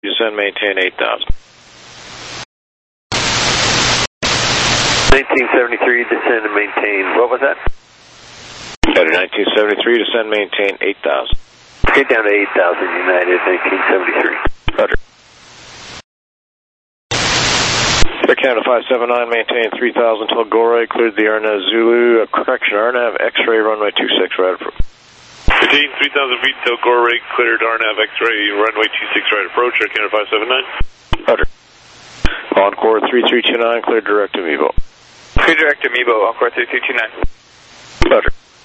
descend, maintain 8,000. 1973, descend and maintain, what was that? United 1973, descend, maintain 8,000. Get down to 8,000, United 1973. Roger. Air Canada 579, maintain 3,000 till Gorey, cleared the Arnav Zulu, correction, Arnav X-ray, runway 26, right approach. Maintain 3,000 feet till Gorey, cleared Arnav X-ray, runway 26, right approach, Air Canada 579. Roger. Encore 3329, cleared direct Amiibo. Clear direct Amiibo, Encore 3329. Roger.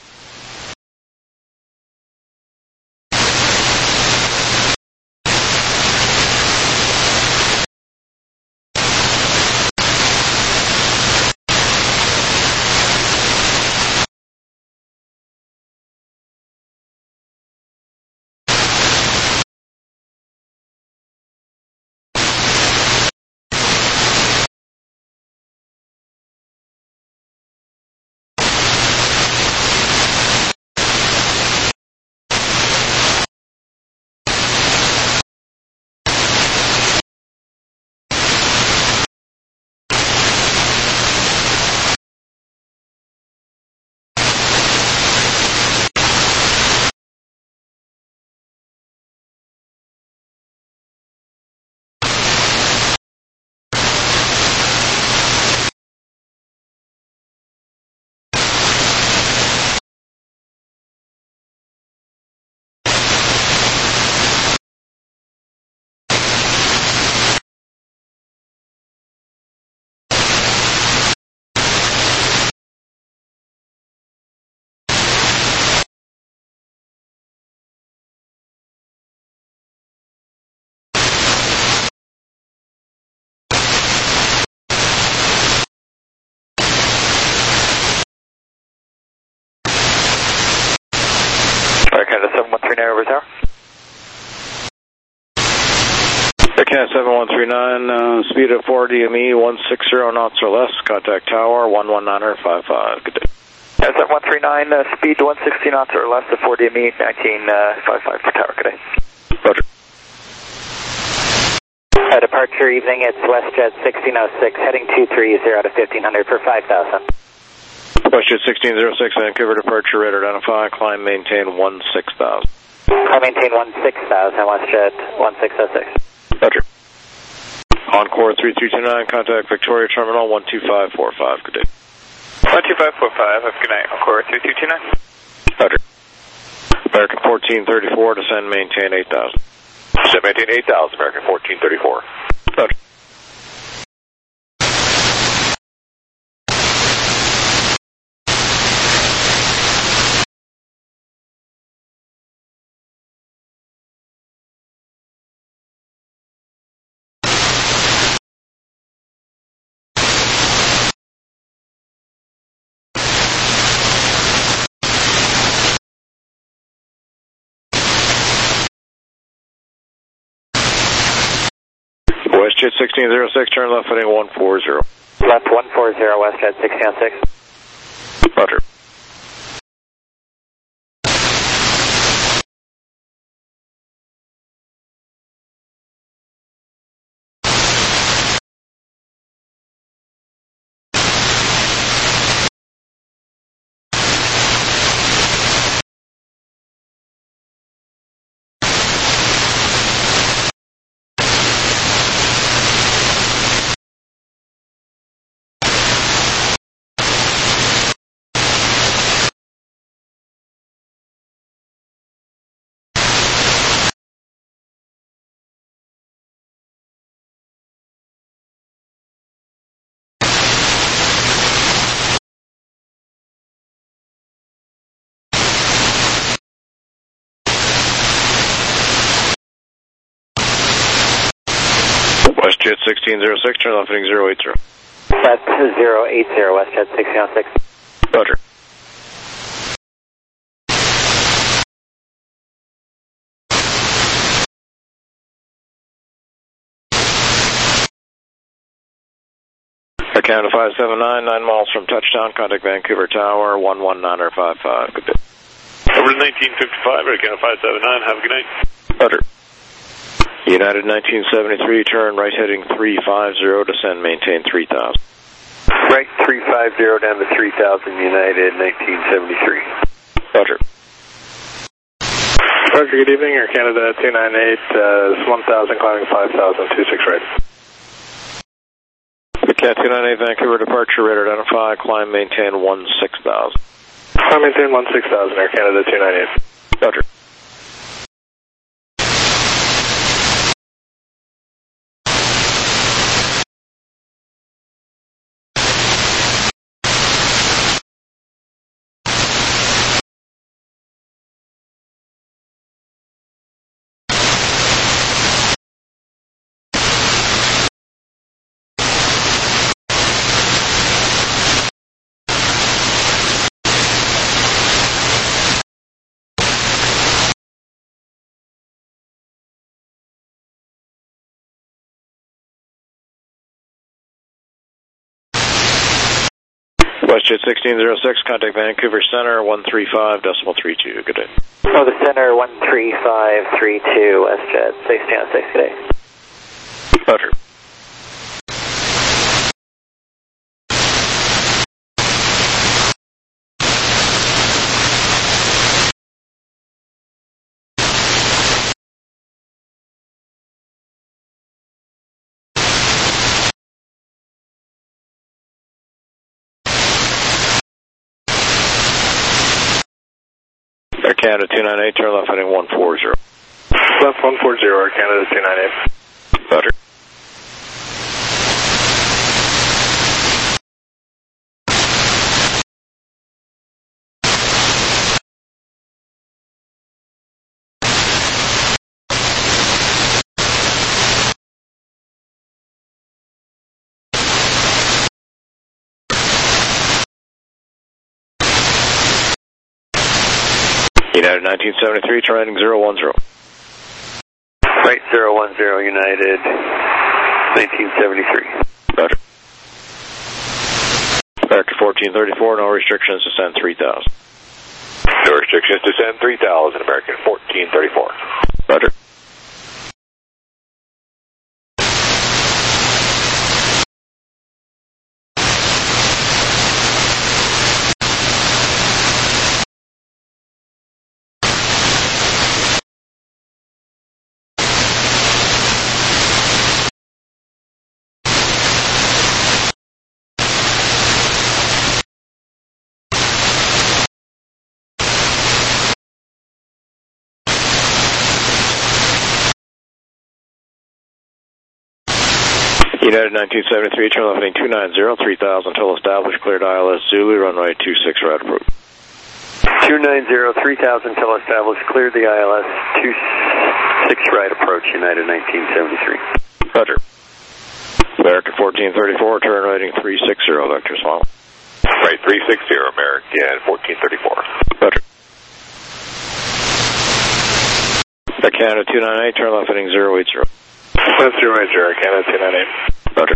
Air Canada 7139 over tower. Air Canada 7139, speed of 4 DME, 160 knots or less, contact tower, 11955, good day. 7139, speed 160 knots or less, the 4 DME, 1955 for tower, good day. Roger. Departure evening, it's WestJet 1606, heading 230 out of 1500 for 5,000. WestJet 1606, Vancouver departure, radar identify, climb, maintain 16,000. I maintain 16,000, WestJet 1606. Roger. Encore 3329, contact Victoria Terminal 12545, good day. 12545, have a good night, Encore 3229. Roger. American 1434, descend, maintain 8,000. Descend, maintain 8,000, American 1434. Roger. WestJet 1606, turn left heading 140. Left 140, WestJet 1606. Roger. WestJet 1606, turn left heading 080. Left 080, WestJet 1606. Roger. Air Canada 579, 9 miles from touchdown, contact Vancouver Tower, 11955, good day. Over to 1955, Air Canada 579, have a good night. Roger. United 1973, turn right heading 350, descend, maintain 3000. Right 350 down to 3000, United 1973. Roger. Roger, good evening, Air Canada 298, 1000, climbing 5000, 26 right. Cat 298, Vancouver departure, radar identify, climb, maintain 16,000. Climb, maintain 16,000, Air Canada 298. Roger. WestJet 1606, contact Vancouver Center 135.32. Good day. Oh, the center 13532, WestJet 1606, good day. Roger. Air Canada 298, turn left heading 140. Left 140, Air Canada 298. Roger. United 1973, turn heading 010. Right 010, United 1973. Roger. American 1434, no restrictions, descend 3000. No restrictions, descend 3000, American 1434. Roger. United 1973, turn left heading 290, 3000 until established, cleared ILS Zulu, runway 26 right approach. 290, 3000 until established, cleared the ILS 26 right approach, United 1973. Roger. American 1434, turn right heading 360, vector small. Right 360, American 1434. Roger. Air Canada 298, turn left heading 080. Left 080, Air Canada 298. Roger.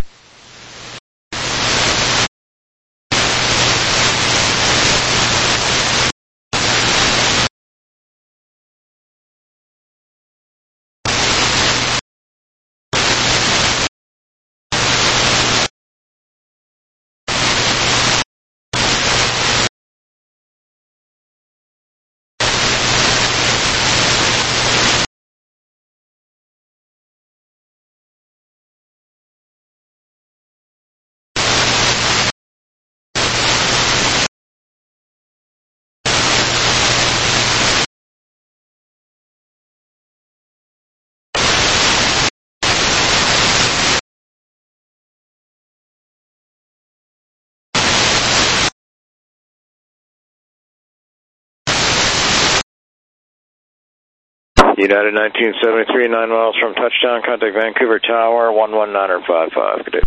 United 1973, 9 miles from touchdown, contact Vancouver Tower, 119.55. Good day.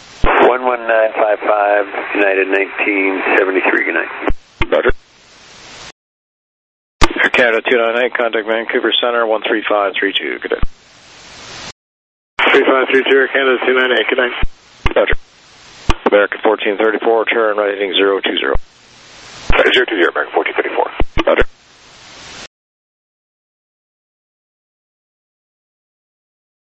11955, United 1973, good night. Roger. Air Canada 298, contact Vancouver Center, 13532. Good day. 3532, Air Canada 298, good night. Roger. American 1434, turn right heading 020. 020, American 1434. Roger.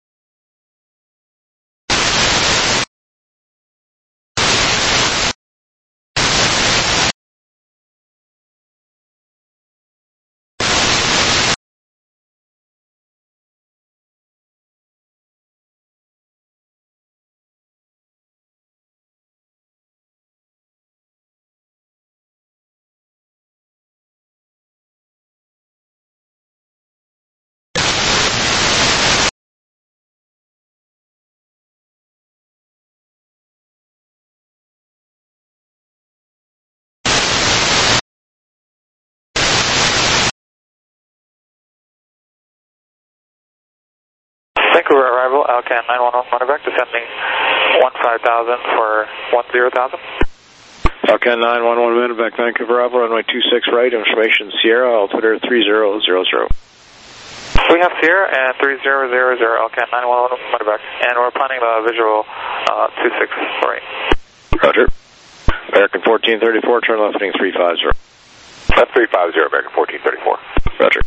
Vancouver arrival, Alcan 911 Medevac, descending 15,000 for 10,000. Alcan 911 Medevac, Vancouver arrival, runway 26 right, information Sierra, altimeter 3000. We have Sierra and 3000, Alcan 911 Medevac, and we're planning the visual 26 right. Roger. American 1434, turn left heading 350. Left 350, American 1434. Roger.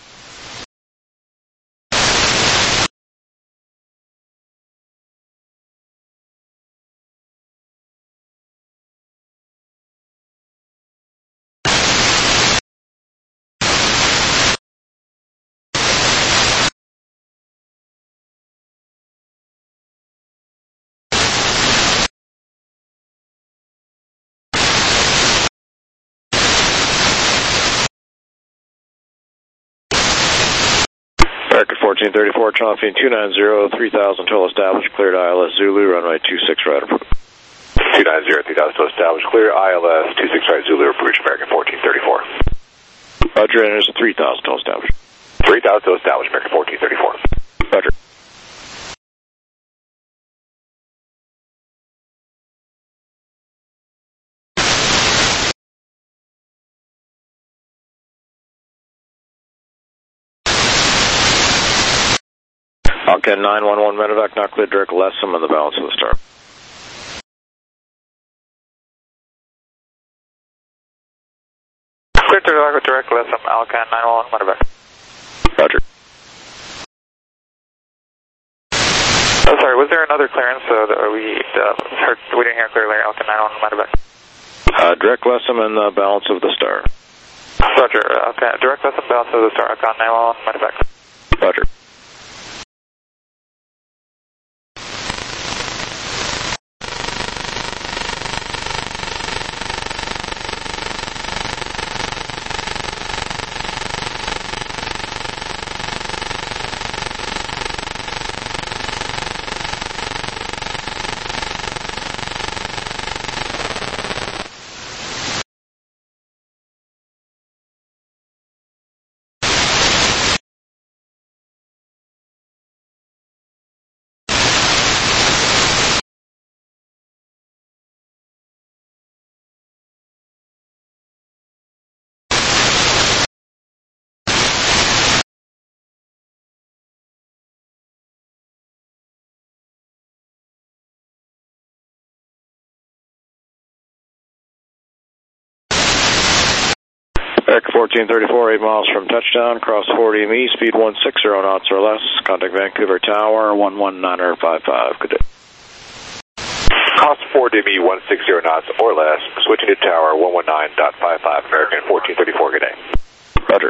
American 1434, turn left heading 290, 3000, total established, cleared ILS Zulu, runway 26 right approach. 290, 3000, total established, clear, ILS 26 right, Zulu approach, American 1434. Roger, and there's a 3000, total established. 3000, total established, American 1434. Roger. Alcan 911 Medevac, not cleared direct Lessem and the balance of the star. Clear to direct Lessem, Alcan 911 Medevac. Roger. Oh, sorry, was there another clearance that we didn't hear clearly, Alcan 911 Medevac? Direct Lessem and the balance of the star. Roger, okay, direct Lessem, balance of the star, Alcan 911 Medevac. Roger. American 1434, 8 miles from touchdown, cross 40 ME, speed 160 knots or less, contact Vancouver Tower, 11955, good day. Cost 4 DME 160 knots or less, switching to tower 119.55, American 1434, good day. Roger.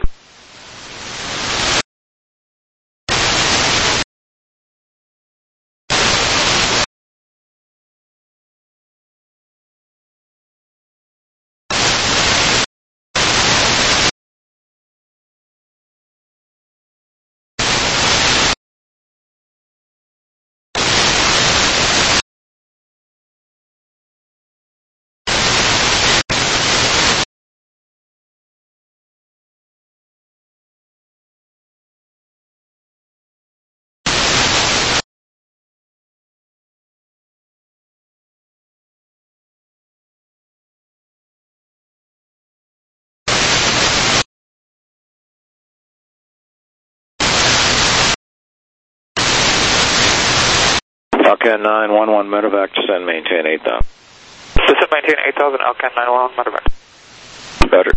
Alcan 911 Medevac, descend, maintain 8,000. Descend, maintain 8,000, Alcan 911 Medevac. Roger.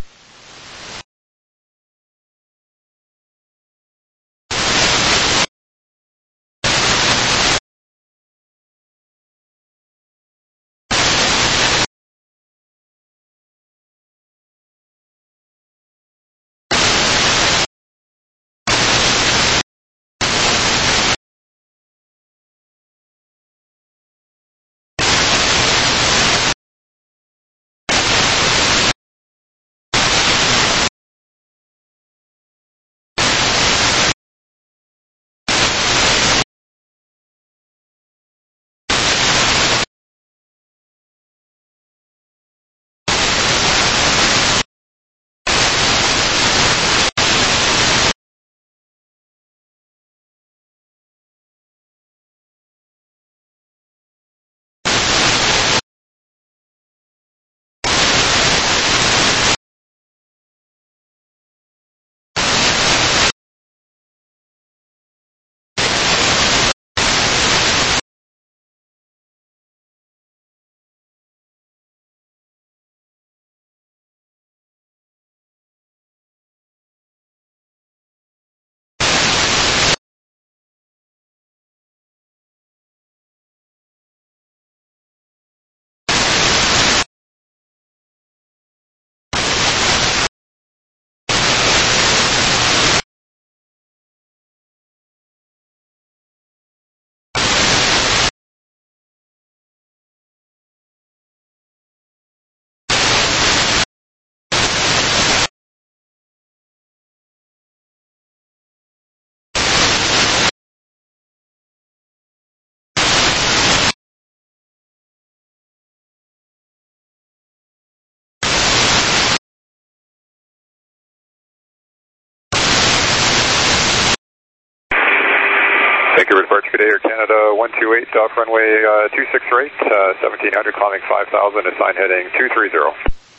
128 off runway 26 right, 1700 climbing 5000, assign heading 230.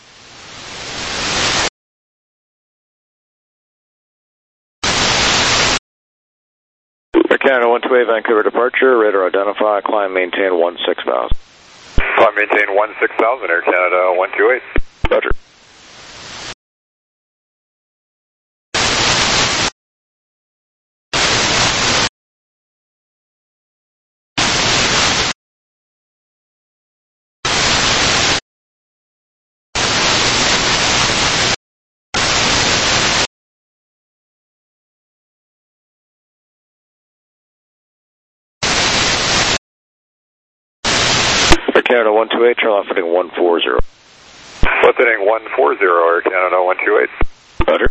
Air Canada 128 Vancouver departure, radar identify, climb maintain 16,000. Climb maintain 16,000, Air Canada 128. Roger. Air Canada 128, turn left heading 140. Left heading 140, Air Canada 128. Roger.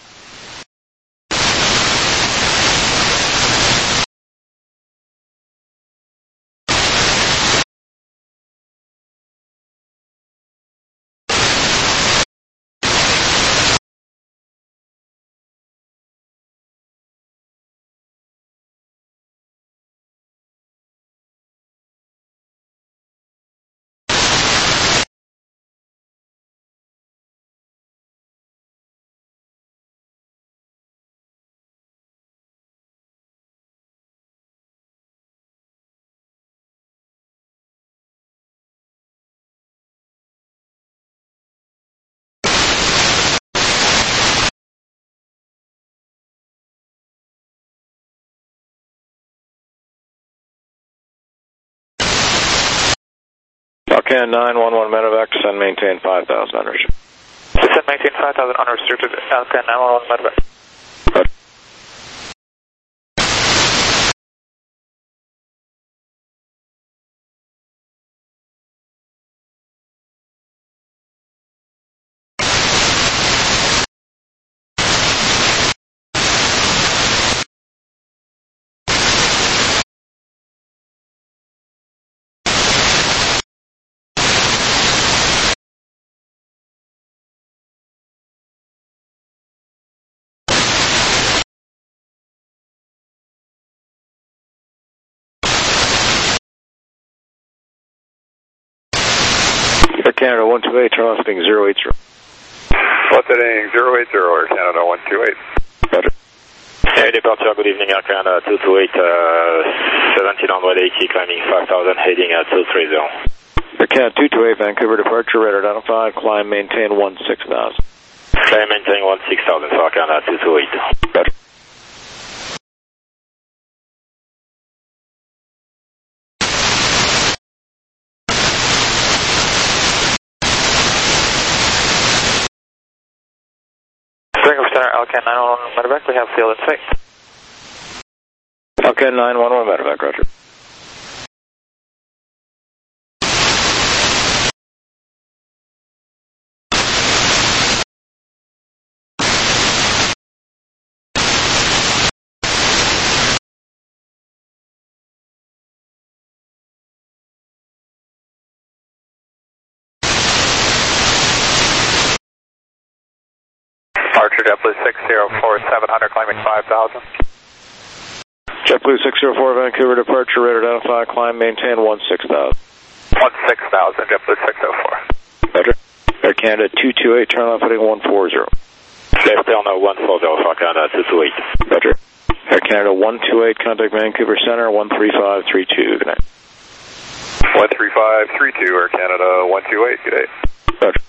Falcon 911 medevac, descend maintain 5,000 unrestricted. Descend maintain 5,000 unrestricted, Falcon 911 medevac. Roger. Air Canada 128, turn left heading 080. Left heading 080, Air Canada 128. Roger. Air departure, good evening, Air Canada 228, 1780, climbing 5000, heading at 230. Air Canada 228 Vancouver departure, radar identified, climb maintain 16,000. Climb maintain 16,000, Air Canada 228. Roger. Ringo Center, Alcan 911 medevac, we have field in sight. Falcon 911 medevac, roger. Departure JetBlue 604, 700 climbing 5000. JetBlue 604 Vancouver departure, radar identify, climb maintain 16,000. 16,000, JetBlue 604. Roger. Air Canada 228, turn left heading 140. Left down 140, Air Canada 228. Roger. Air Canada 128, contact Vancouver Center 13532. Good night. 13532, Air Canada 128, good day. Roger.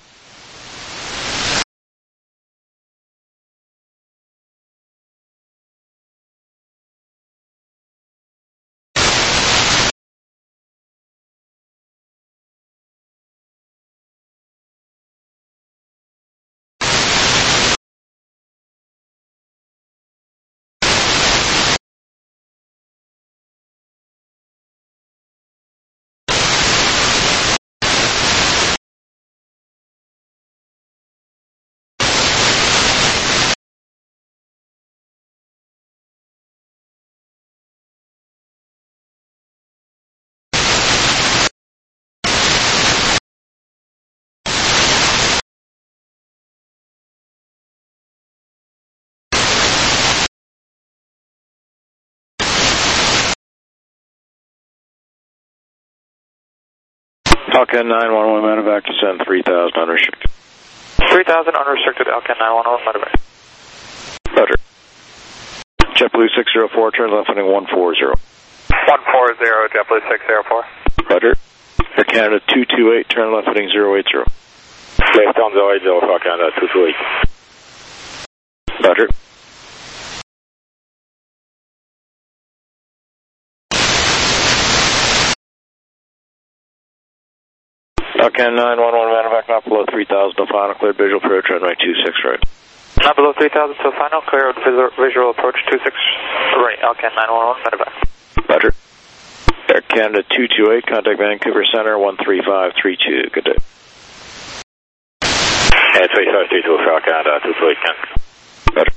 Alcan 911 medevac descend 3,000 unrestricted. 3,000 unrestricted, Alcan 911 medevac. Roger. JetBlue 604, turn left heading 140. 140, JetBlue 604. Roger. Air Canada 228, turn left heading 080. Left on 080, Air Canada 228. Roger. Alcan 911 medevac not below 3,000 to final, cleared visual approach runway 26 right. Not below 3,000 to final, cleared visual approach 26 right, Alcan 911 medevac. Roger. Air Canada 228, contact Vancouver Center 13532. Good day. And 3532 for Air Canada 228. Roger.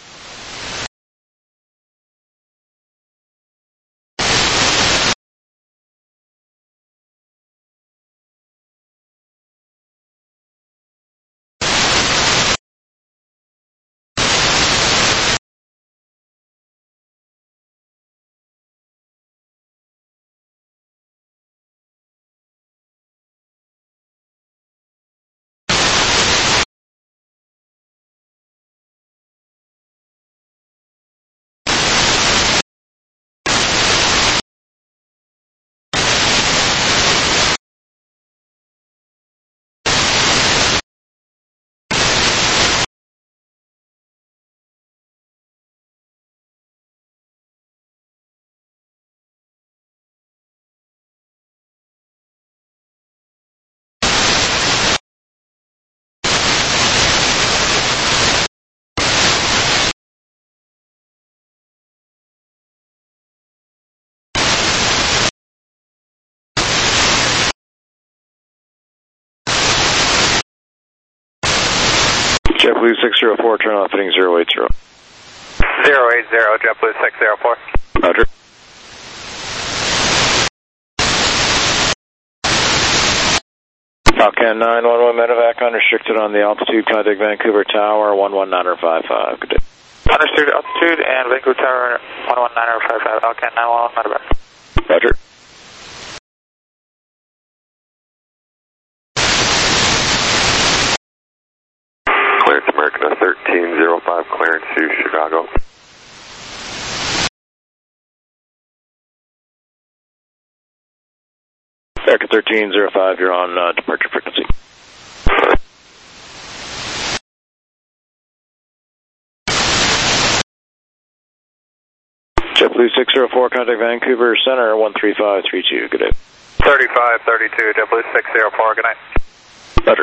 JetBlue 604, turn left heading 080. 080, JetBlue 604. Roger. Alcan 911 medevac unrestricted on the altitude, contact Vancouver Tower 11955. Good day. Unrestricted altitude and Vancouver Tower 11955, Alcan 911 medevac. Roger. Clearance American 1305, clearance to Chicago. American 1305, you're on departure frequency. JetBlue 604, contact Vancouver Center 13532. Good day. 3532, JetBlue 604, good night. Roger.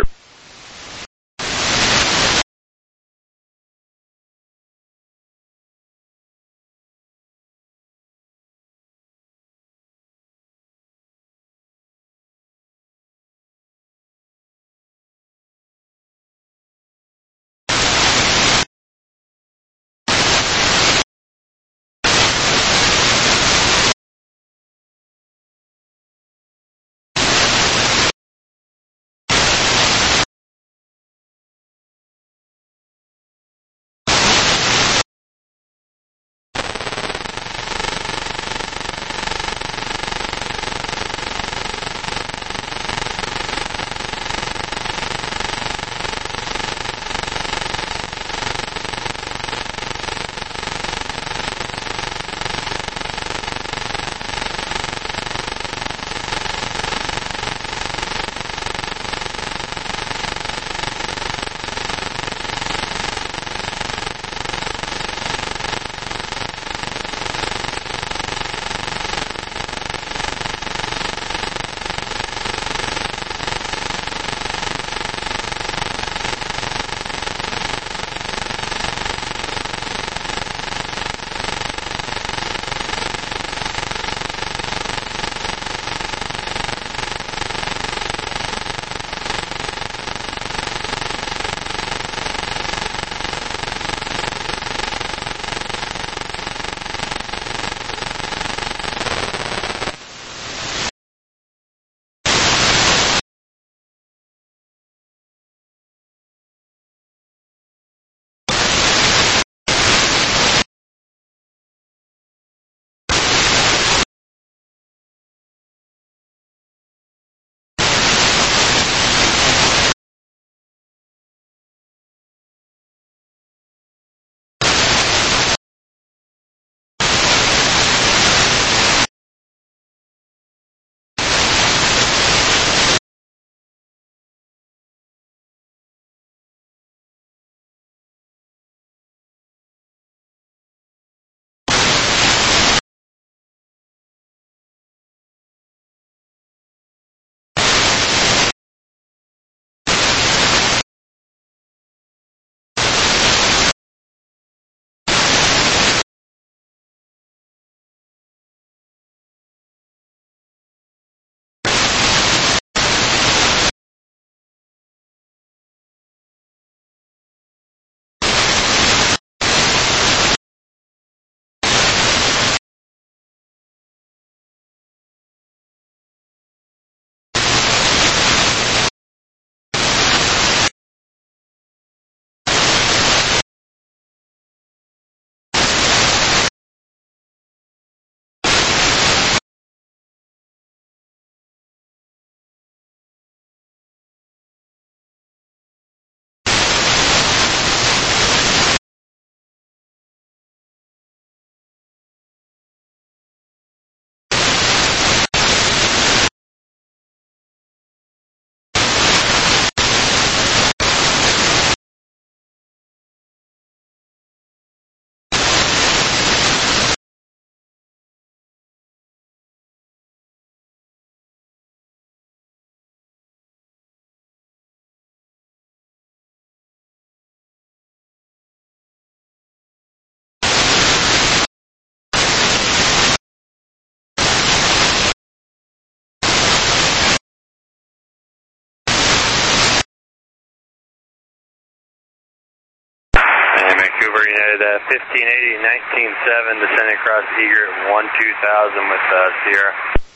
United 1580, 19.7, descending across Egret 12000 with Sierra.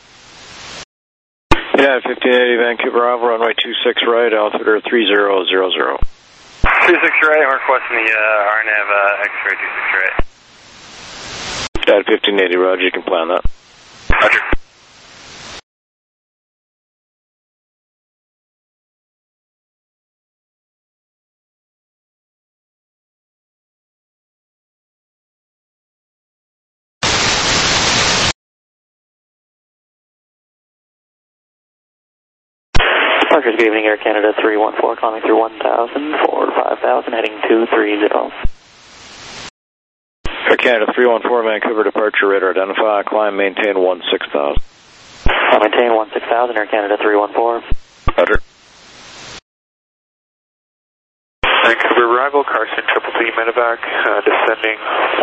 United 1580, Vancouver Bravo, runway 26 right, altimeter 3000. 26 right, I'm requesting the RNAV X-ray 26 right. United 1580, roger, you can plan that. Roger. Departures, good evening, Air Canada 314, climbing through 1000, forward 5000, heading 230. Air Canada 314, Vancouver departure, radar identify, climb, maintain 16,000. Maintain 16,000, Air Canada 314. Roger. Vancouver arrival, Carson 333 medevac, descending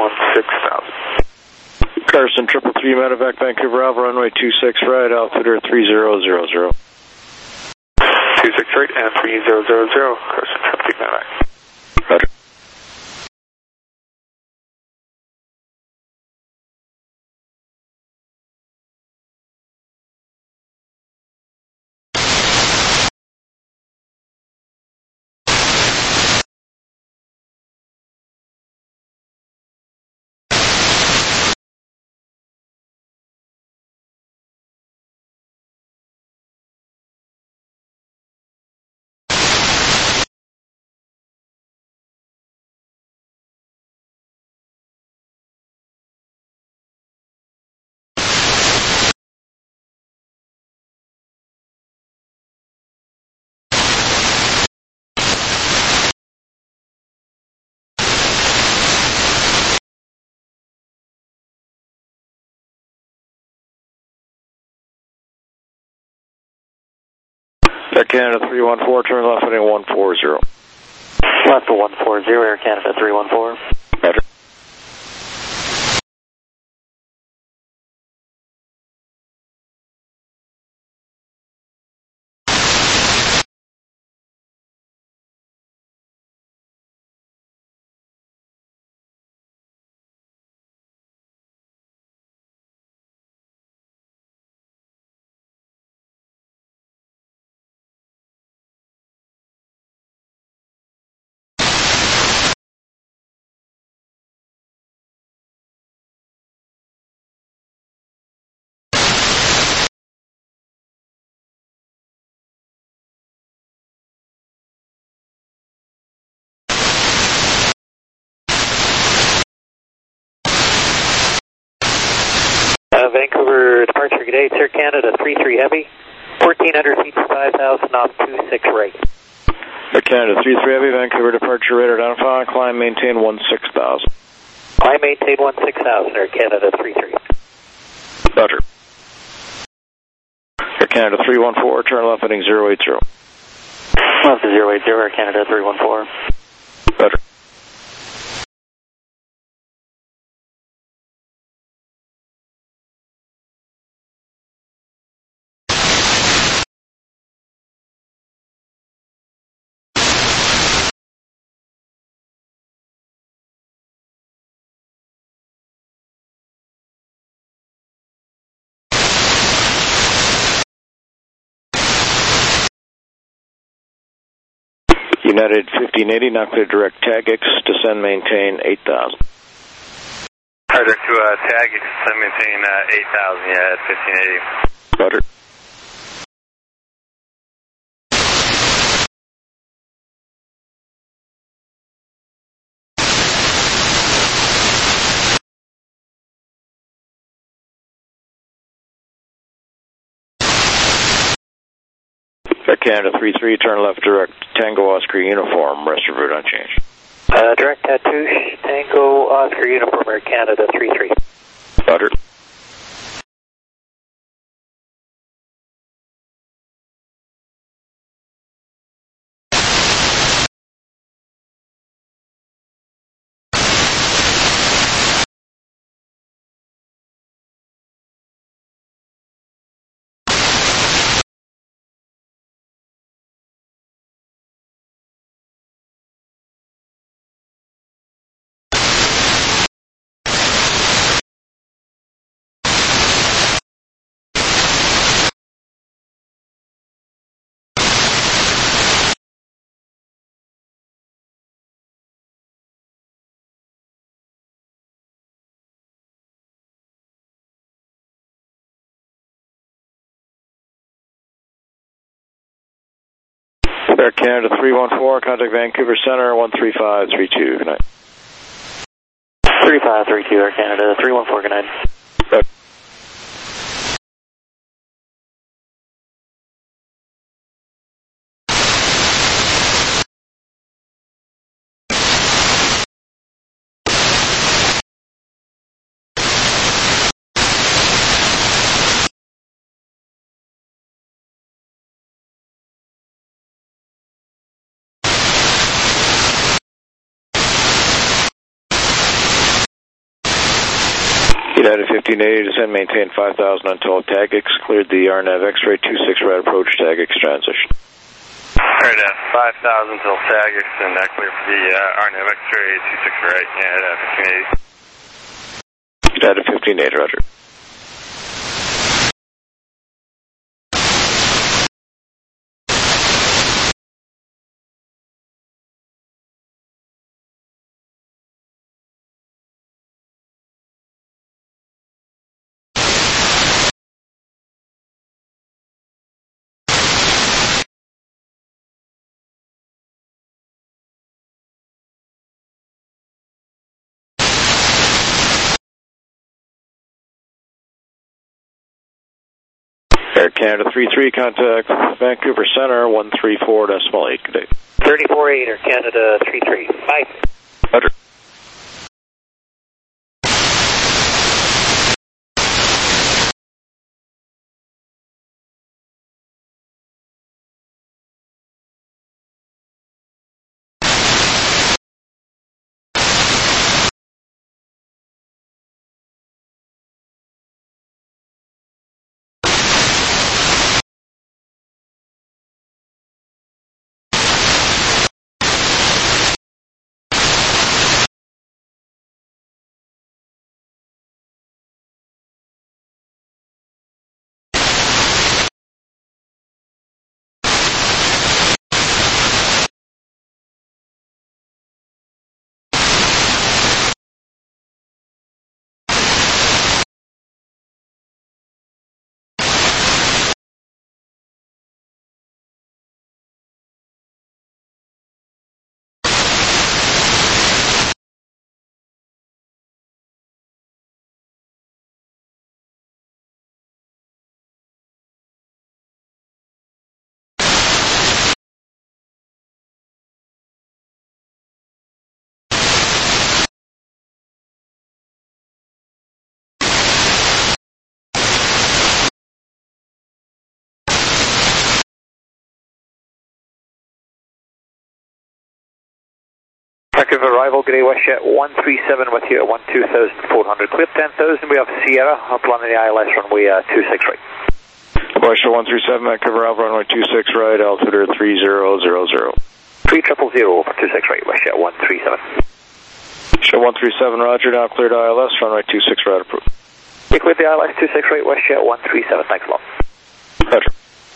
16,000. Carson 333 medevac, Vancouver Bravo, runway 26 right, altimeter 3000. 26 right and 3000, Carson 333 medevac. Roger. Air Canada 314, turn left heading 140. Left to 140, Air Canada 314. Roger. Vancouver departure, good day, Air Canada 33 Heavy, 1400 feet to 5,000 off 26 right. Air Canada 33 Heavy, Vancouver departure, radar identify, climb, maintain 16,000. I maintain 16,000, Air Canada 33. Roger. Air Canada 314, turn left heading 080. Left to 080, Air Canada 314. Roger. United 1580, not clear direct tag X, descend, maintain 8,000. Roger, to tag, descend, maintain 8,000, yeah, at 1580. Roger. Air Canada 33, turn left direct, Tango Oscar uniform, rest of route unchanged. Direct Tatoosh, Tango Oscar uniform, Air Canada 33. Roger. Air Canada 314, contact Vancouver Center 13532. Good night. 3532 Air Canada 314, good night. United 1580, descend, maintain 5,000 until TAGX, cleared the RNAV X-ray 26 right approach, TAGX transition. Right, 5,000 till TAGX and clear for the RNAV X-ray 26 right, United 1580, roger. Air Canada 33, contact Vancouver Center 134.8. Good day. 34-8 Air Canada 33. Bye. Roger. Active arrival, Grey Westjet 137 with you at 12,400. Clear 10,000, we have Sierra, up landing the ILS runway 26 right. Westjet 137, Vancouver Alpha runway 26 right, altitude 3000. 3000 over 26 right, Westjet 137. Westjet 137, roger, now cleared ILS, runway 26 right approved. You cleared the ILS 26 right, Westjet 137, thanks a lot. Roger.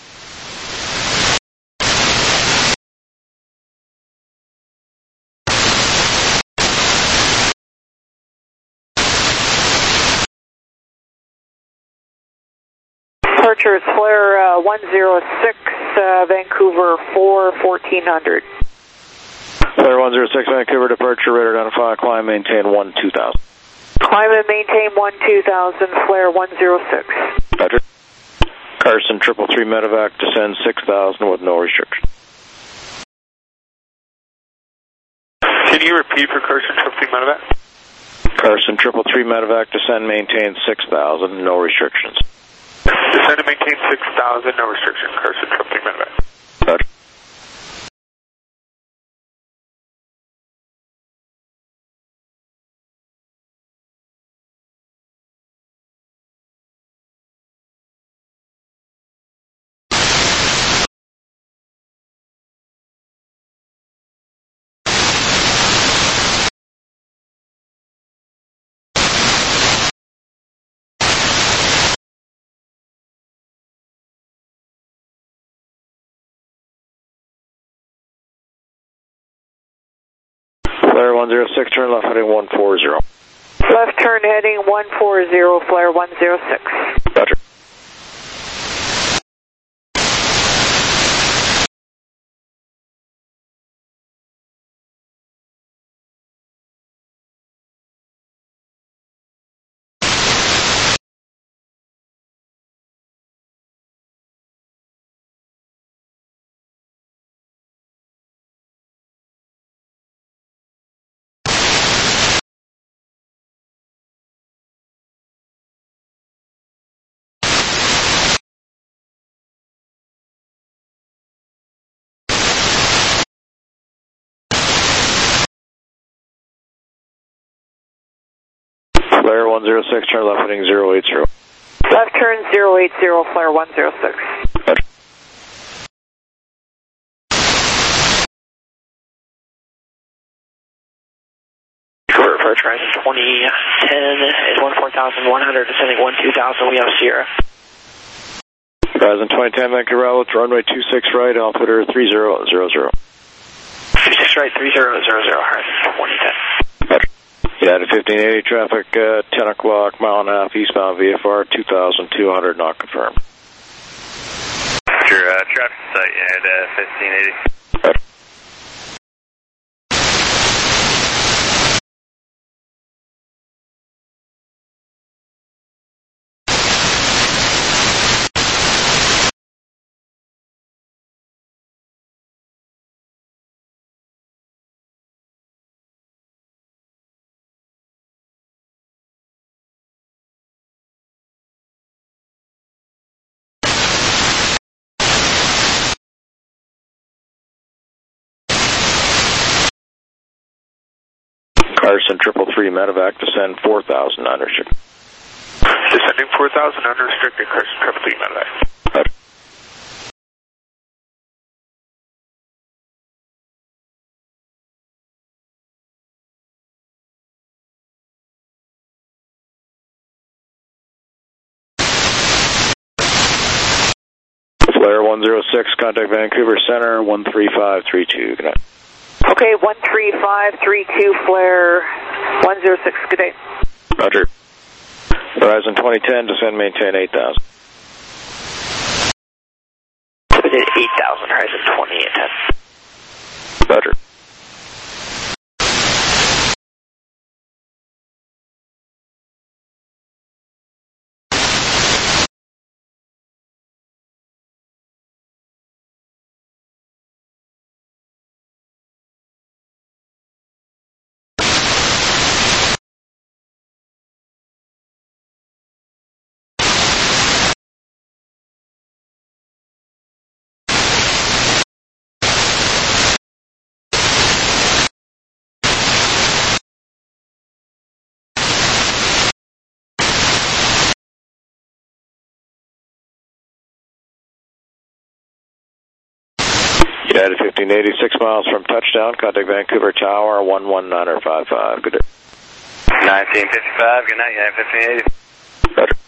Departure is Flare 106, Vancouver 1400. Flare 106, Vancouver, departure, radar identify, climb, maintain 12000. Climb and maintain 12000, Flare 106. Roger. Carson 333 medevac, descend 6000 with no restriction. Can you repeat for Carson 333 medevac? Carson 333 medevac, descend, maintain 6000, no restrictions. Descend and maintain 6,000, no restriction. Carson 333 medevac. Roger. Flare 106, turn left heading 140. Left turn heading 140, Flare 106. Roger. Flare 106, turn left heading 080. Left turn 080, flare 106. Roger. Approach Horizon 2010 is 14,100, descending 12,000, we have Sierra. Horizon 2010, Vancouver Outlet, runway 26 right, altimeter 3000. 26 right, 3000, Horizon 2010. Roger. United 1580, traffic 10 o'clock, mile and a half, eastbound VFR, 2,200, not confirmed. Sure, traffic site, United 1580. Roger. Carson 333 medevac, descend 4,000 unrestricted. Descending 4,000 unrestricted, Carson 333 medevac. Roger. Flare 106, contact Vancouver Center 13532. Good night. Okay, 13532, flare 106, good day. Roger. Horizon 2010, descend, maintain 8,000. We did 8,000, Horizon 2010. Roger. United 1580, 6 miles from touchdown, contact Vancouver Tower 11955. Good day. 1955, good night, United 1580. Roger.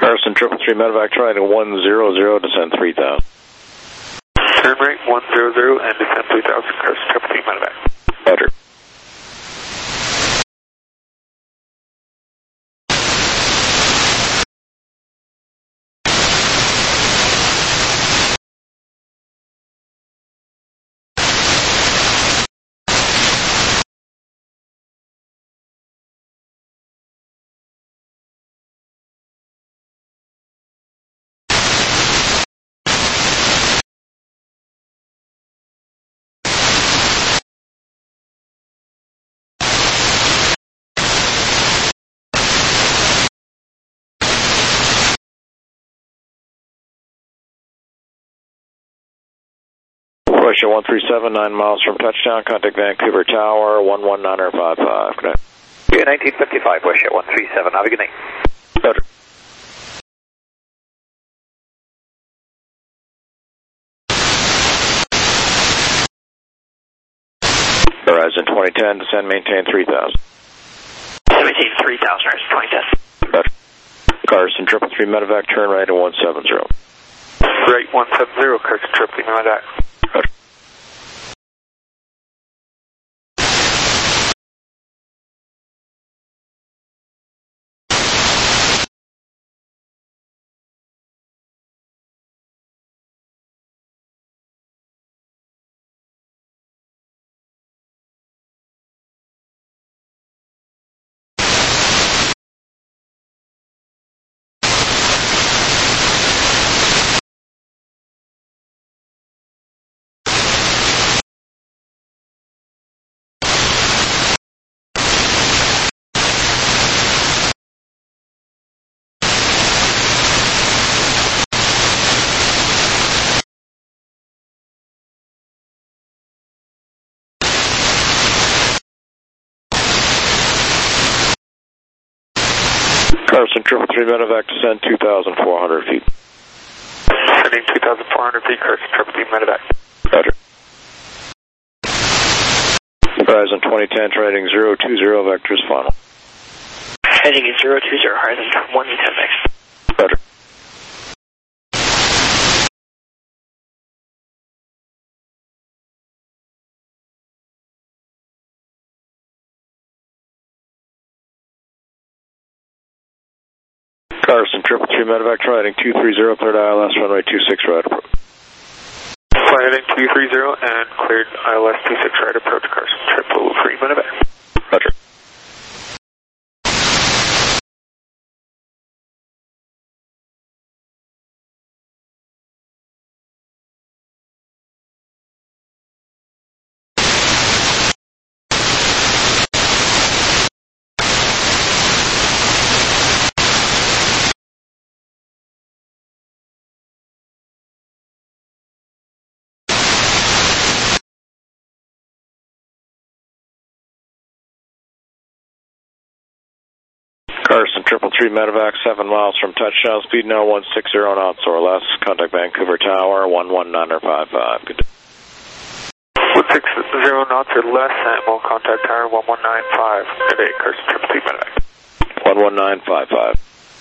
Carson 333 medevac trying to 100, descend 3000. Turn right 100 and descend 3000, Carson 333 medevac. Roger. Russia 137, 9 miles from touchdown, contact Vancouver Tower, 11955. Good night. Yeah, 1955, Russia 137, have a good night. Roger. Horizon 2010, descend, maintain 3000. Maintain 3000, Horizon 2010. Roger. Carson 333 medevac, turn right at 170. Right 170, Carson 333 medevac. Roger. Carson 333 medevac, descend 2,400 feet. Descending 2,400 feet, Carson 333 medevac. Roger. Horizon 2010, trading 020 vectors final. Heading is 020, Horizon 110 vectors. Roger. Carson 333 medevac, trading 230, cleared ILS, runway 26 right approach. Fly heading 230 and cleared ILS 26 right approach, Carson 333 medevac. Roger. Carson 333 medevac, 7 miles from touchdown, speed now 160 knots or less, contact Vancouver Tower, 11955. Good day. 160 knots or less, and we'll contact Tower 1195. Good day, Carson 333 medevac. 11955.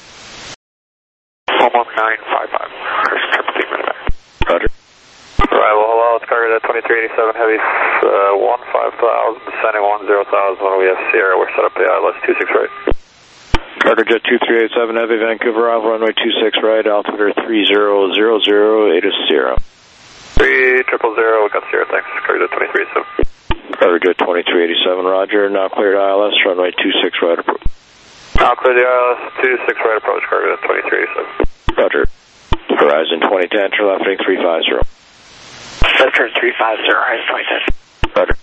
11955, Carson 333 medevac. Roger. Arrival, hello, it's carrier at 2387 heavy, 15,000, descending 10,000 when we have Sierra, we're set up the ILS 26 right. Carter Jet 2387 heavy, Vancouver Alpha, runway 26 right, altimeter 3000, 8 is Sierra. 3000, we got Sierra, thanks, carrier Jet 2387. Carter Jet 2387, roger, now cleared ILS, runway 26 right approach. Now clear the ILS 26 right approach, carrier Jet 2387. Roger. Horizon 2010, turn left heading 350. Left turn 350, Horizon 2010. Roger.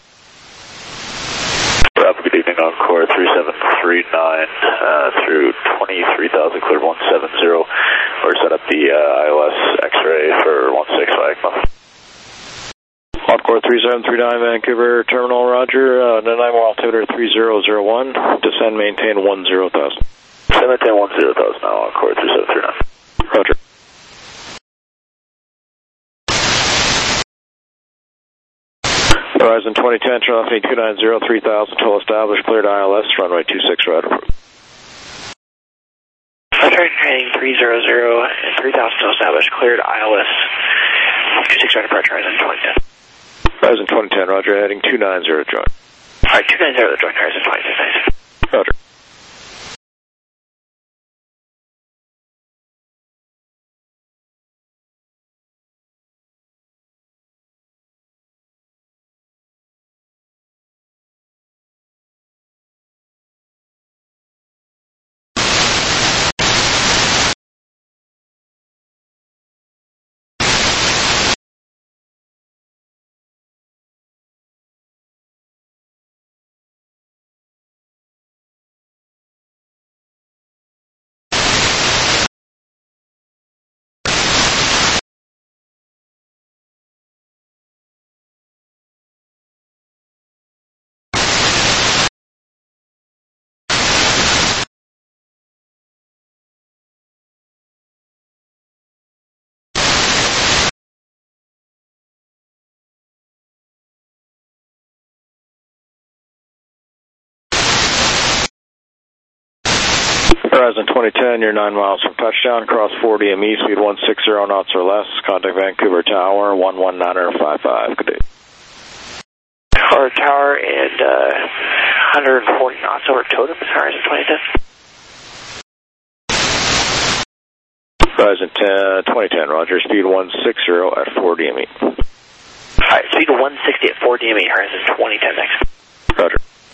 Bravo, good evening, Encore 3739 through 23,000, cleared 170. We're set up the ILS X-ray for 16 Magma. Encore 3739 Vancouver Terminal, roger, Nanaimo altimeter 3001, descend, maintain 10,000. Descend, maintain 10,000 now, Encore 3739. Roger. Horizon 2010, turn left 290, 3000, till established, cleared ILS, runway 26 right approach. Left heading 300 and 3000 still established, cleared ILS 26 right approach, Horizon 2010. Horizon 2010, roger, heading 290 joint. Alright, 290 the joint, Horizon 2010, nice. Roger. Horizon 2010, you're 9 miles from touchdown, cross 40 ME, speed 160 knots or less, contact Vancouver Tower, 11955, good day. Tower and 140 knots over Totem, Horizon 2010. Horizon 2010, roger, speed 160 at 40 ME. Alright, speed 160 at 40 ME, Horizon 2010 next. Roger.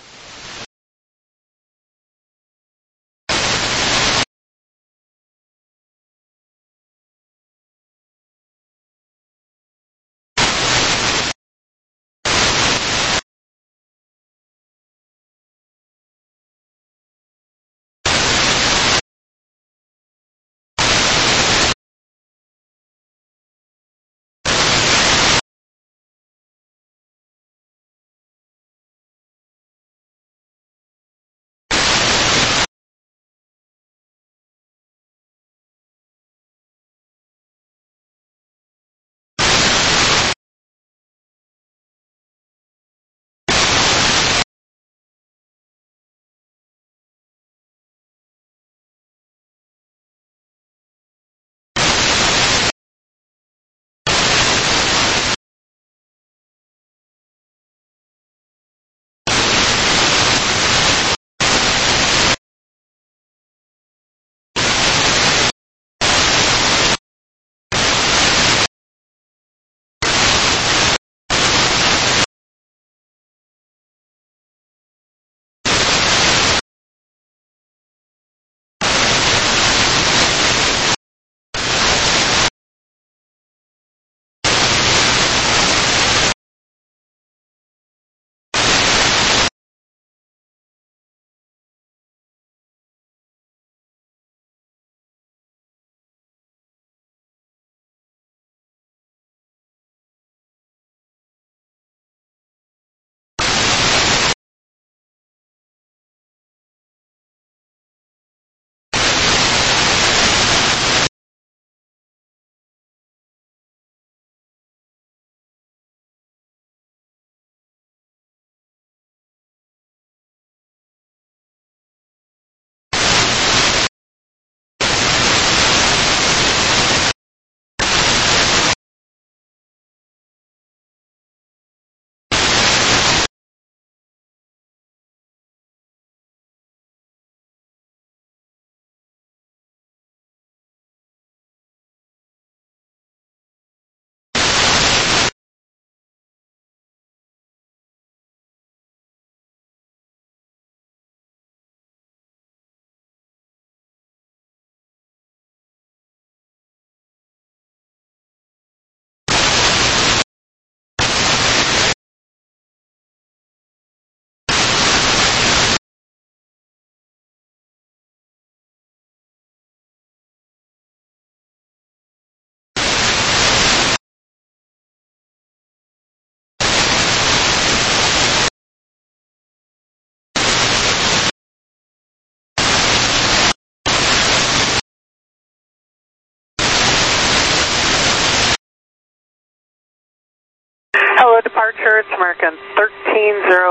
Hello, departure, it's American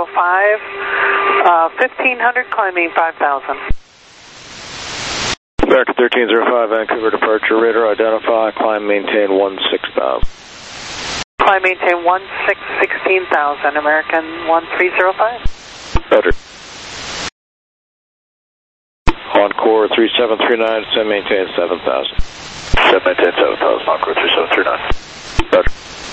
1305, 1500, climbing 5000. American 1305, Vancouver departure, radar identify, climb maintain 16,000. Climb maintain 16,000, American 1305. Roger. Encore 3739, descend maintain 7,000. Descend maintain 7,000, Encore 3739. Roger.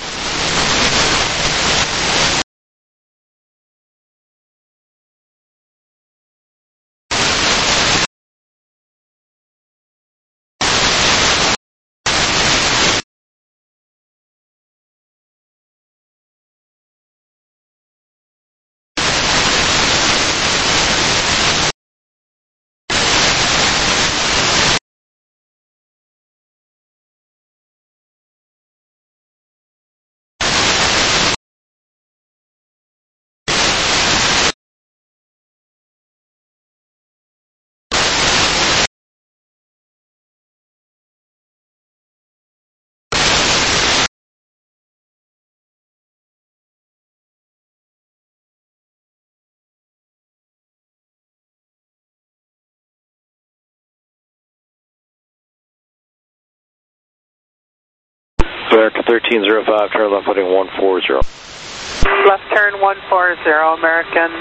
American 1305, turn left heading 140. Left turn 140, American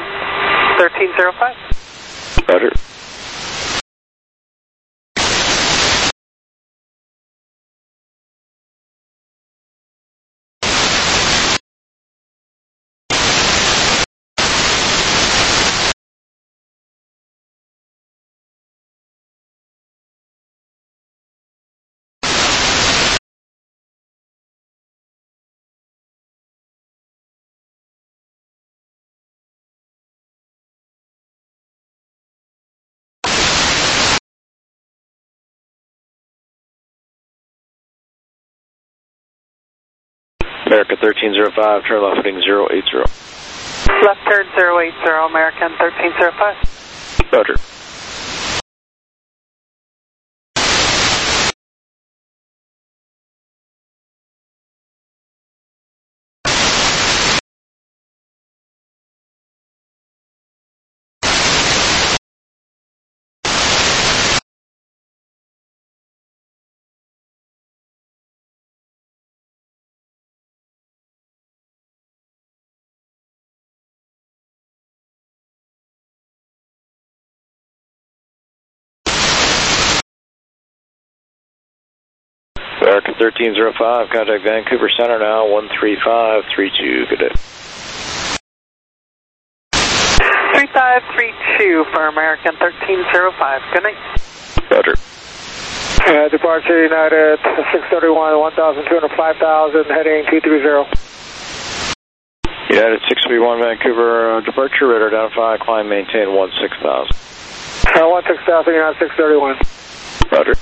1305. Roger. American 1305, turn left heading 080. Left turn 080, American 1305. Roger. American 1305, contact Vancouver Center now, 13532, good day. 3532 for American 1305, good night. Roger. Departure United 631, 1,200, 5,000, heading 230. United 631, Vancouver departure, radar identify, climb maintain 16,000. 16,000, United 631. Roger.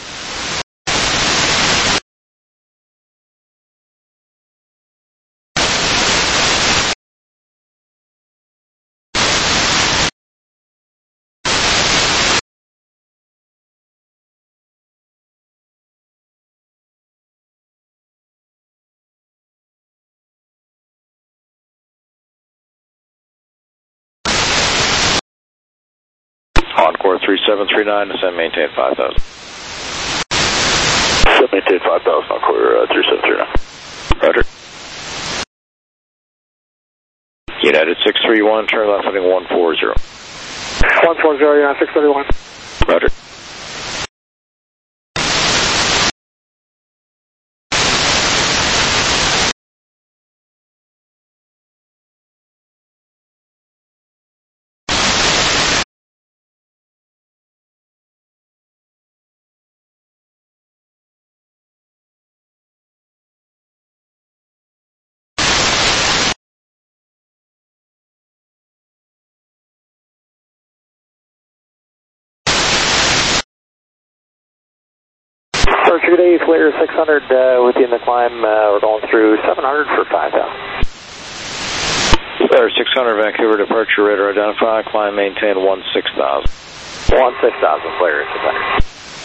Encore 3739, descend maintain 5,000. Descend maintain 5,000, Encore 3739. Roger. United 631, turn left heading 140. 140, United 631. Roger. Departure today, Flair 600 within the climb. We're going through 700 for 5,000. Flair 600, Vancouver departure, radar identify, climb maintain 16,000. 16,000, Flair 600.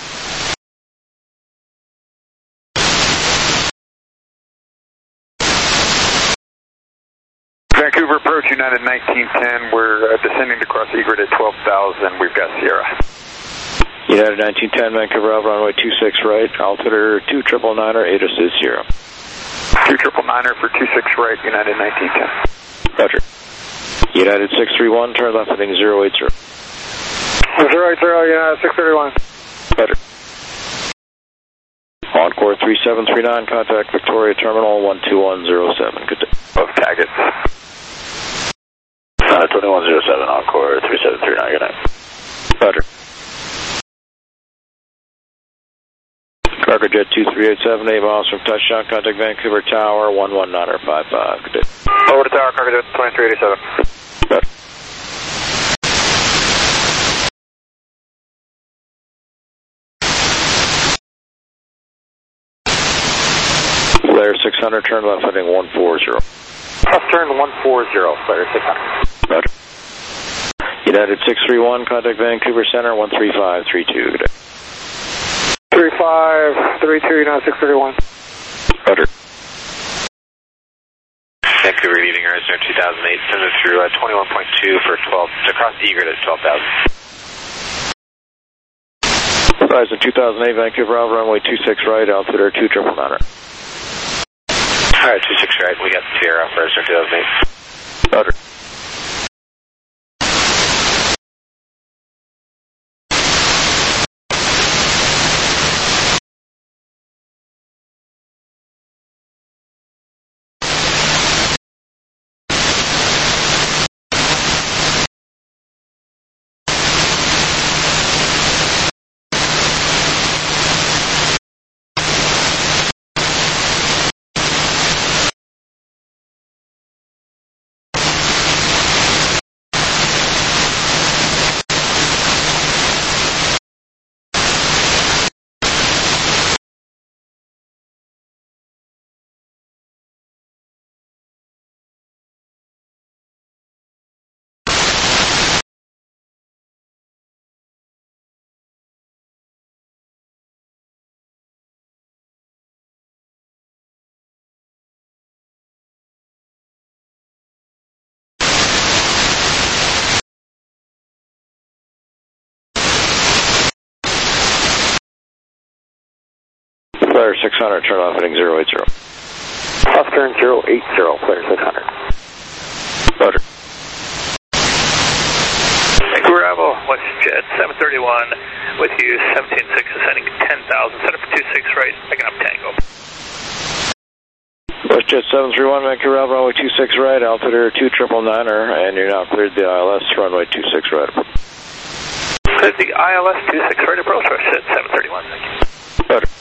Vancouver approach United 1910. We're descending to cross Egret at 12,000. We've got Sierra. United 1910, Vancouver Alpha, runway 26 right, altimeter 2990, ATIS is 0. 2990 for 26 right, United 1910. Roger. United 631, turn left heading 080. 080, United 631. Roger. Encore 3739, contact Victoria Terminal 12107. Good day. Both targets. 2107, Encore 3739, good night. Roger. Cargo Jet 2387, 8 miles from touchdown, contact Vancouver Tower 11955. Good day. Over to Tower, Cargo Jet 2387. Roger. Flare 600, turn left heading 140. Left turn 140, Flare 600. Roger. United 631, contact Vancouver Center 13532. Good day. 3532, United 631. Roger. Vancouver leaving Arizona 2008, send it through 21.2 for 12, across the E-grid at 12,000. Rise in 2008, Vancouver Alpha, runway 26 right, altimeter 2990. Alright, 26 right, we got Sierra for Arizona 2008. Roger. Flare 600, turn off heading 080. Left turn 080, Flare 600. Roger. Vancouver Bravo, WestJet 731 with you, 17.6 ascending 10,000, set up for 26 right, picking up Tango. WestJet 731, Vancouver Alpha, runway 26 right, altimeter 2990, and you're now cleared the ILS, runway 26 right. Cleared the ILS 26 right approach, WestJet 731, thank you. Roger.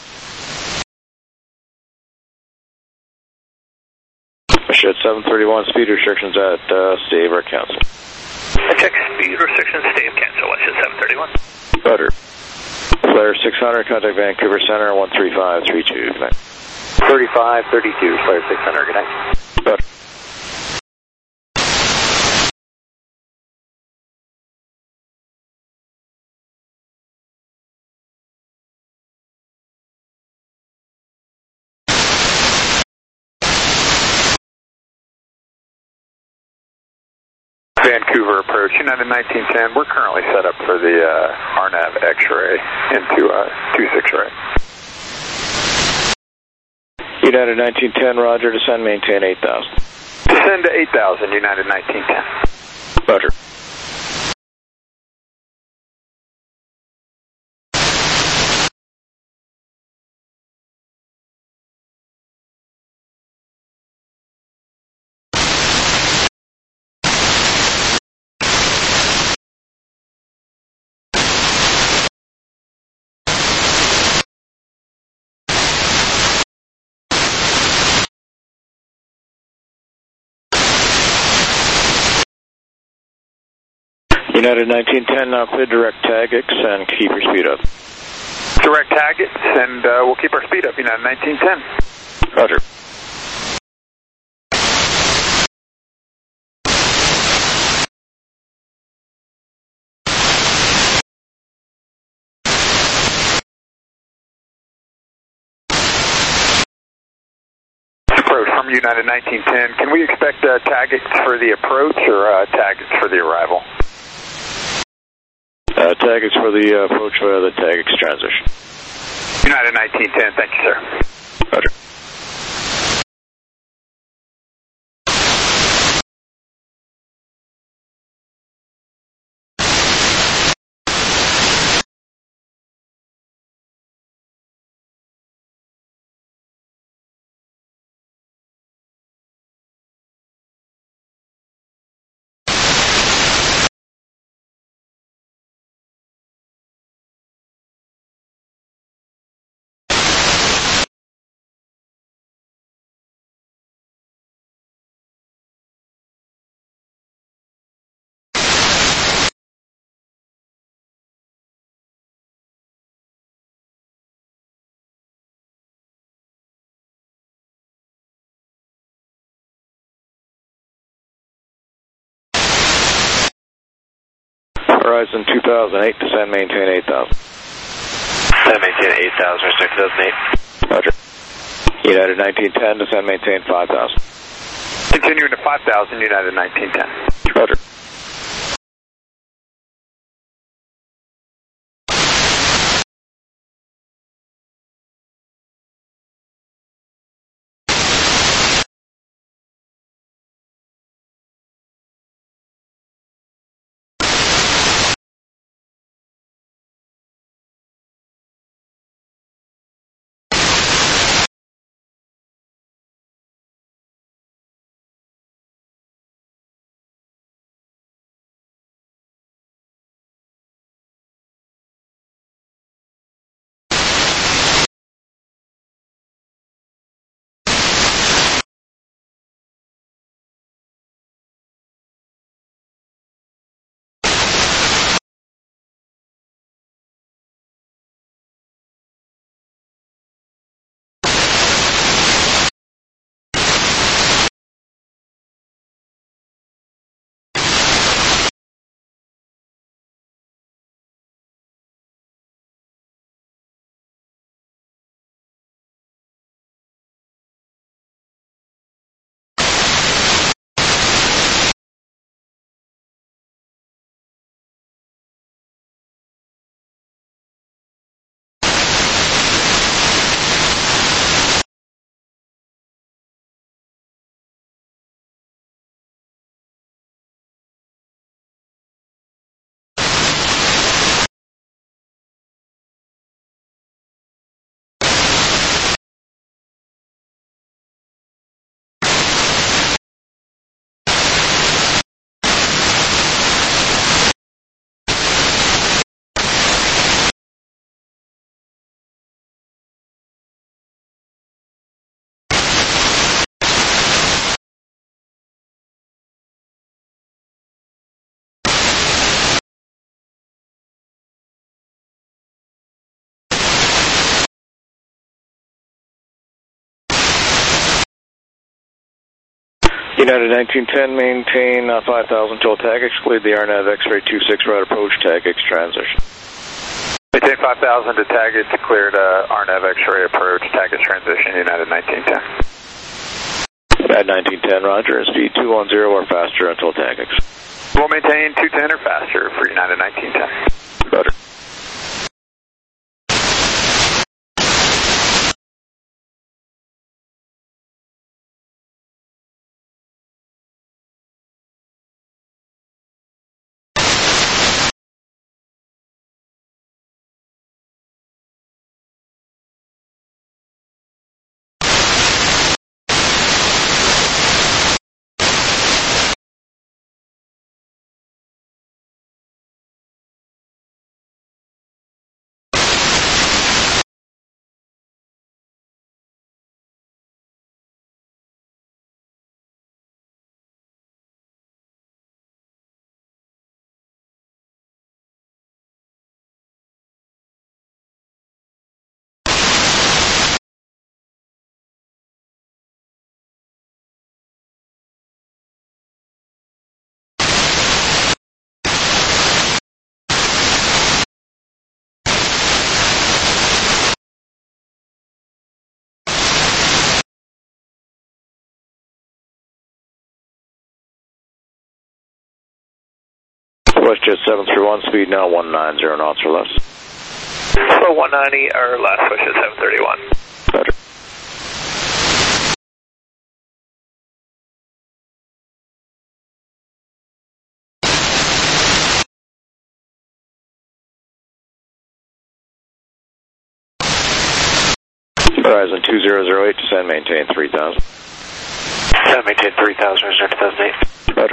WestJet 731, speed restrictions at Stave are canceled. I check speed restrictions, Stave cancel, WestJet 731. Roger. Flare 600, contact Vancouver Center 13532. Good night. 3532, Flare 600, good night. Roger. Vancouver approach, United 1910. We're currently set up for the RNAV X-ray into 26 right. United 1910, roger, descend, maintain 8,000. Descend to 8,000, United 1910. Roger. United 1910, now clear direct TAGX and keep your speed up. Direct targets, and we'll keep our speed up, United 1910. Roger. Approach from United 1910. Can we expect targets for the approach or targets for the arrival? Tagex for the approach via the Tagex transition. United 1910, thank you, sir. Roger. Horizon 2008, descend, maintain 8,000. Descend, maintain 8,000, respect 2008. Roger. United 1910, descend, maintain 5,000. Continuing to 5,000, United 1910. Roger. United 1910, maintain 5,000 till Tagex, cleared the RNAV X-ray 26 right approach, Tagex transition. Maintain 5,000 to Tagex, cleared RNAV X-ray approach, Tagex transition, United 1910. United 1910, roger, speed 210 or faster until Tagex. We'll maintain 210 or faster for United 1910. Roger. WestJet 731, speed now 190 knots or less. So 190 or less, WestJet 731. Roger. Horizon 2008, descend, maintain 3000. Descend, maintain 3000, reserve 2008. Roger.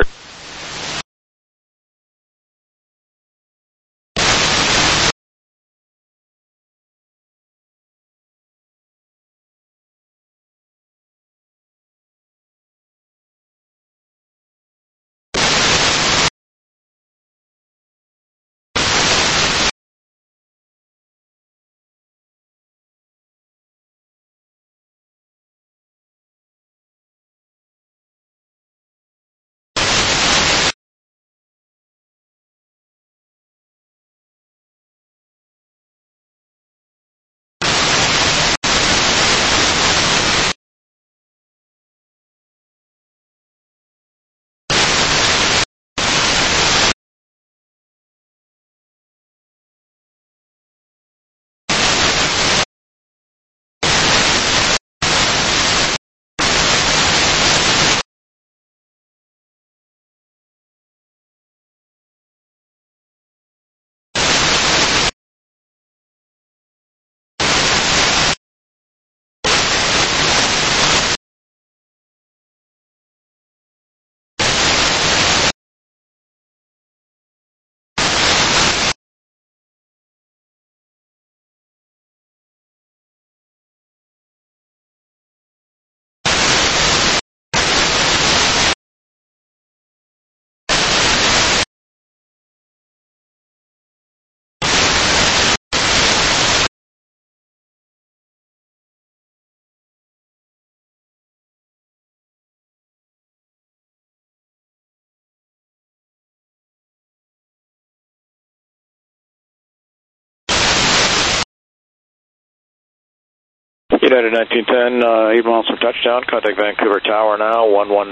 United 1910, 8 miles from touchdown, contact Vancouver Tower now,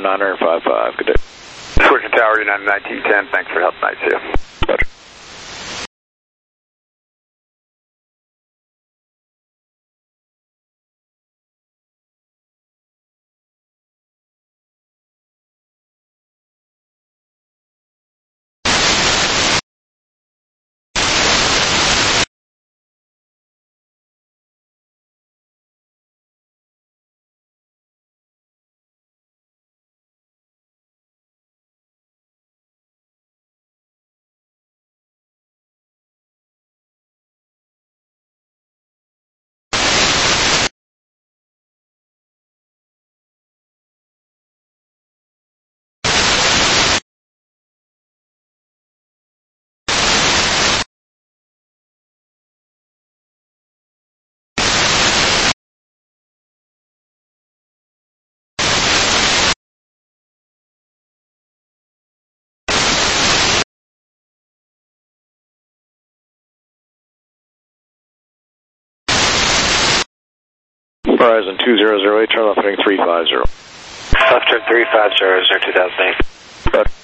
11955. Good day. Switching Tower, United 1910, thanks for help, nice to you. Roger. Horizon 2008, turn left heading 350. Left turn 350, reserve 2008. Roger.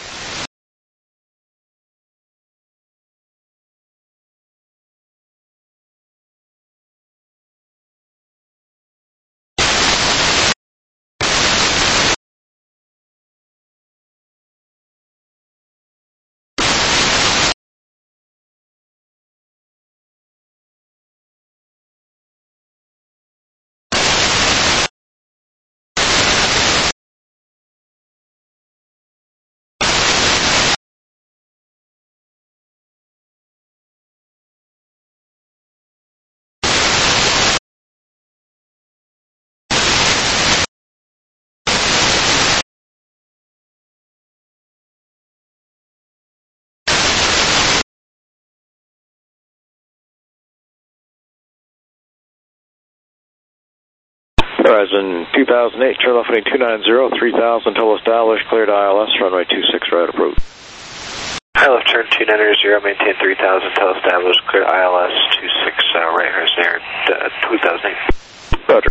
Horizon 2008, turn left heading 290, 3000 until established, cleared ILS, runway 26 right approach. High left turn 290, maintain 3000 until established, cleared ILS 26 right reserve 2008. Roger.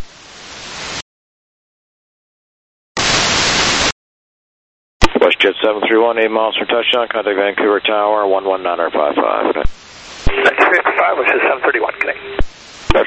Jet 731, 8 miles from touchdown, contact Vancouver Tower, 11955. 1955, which is 731, connect. Better.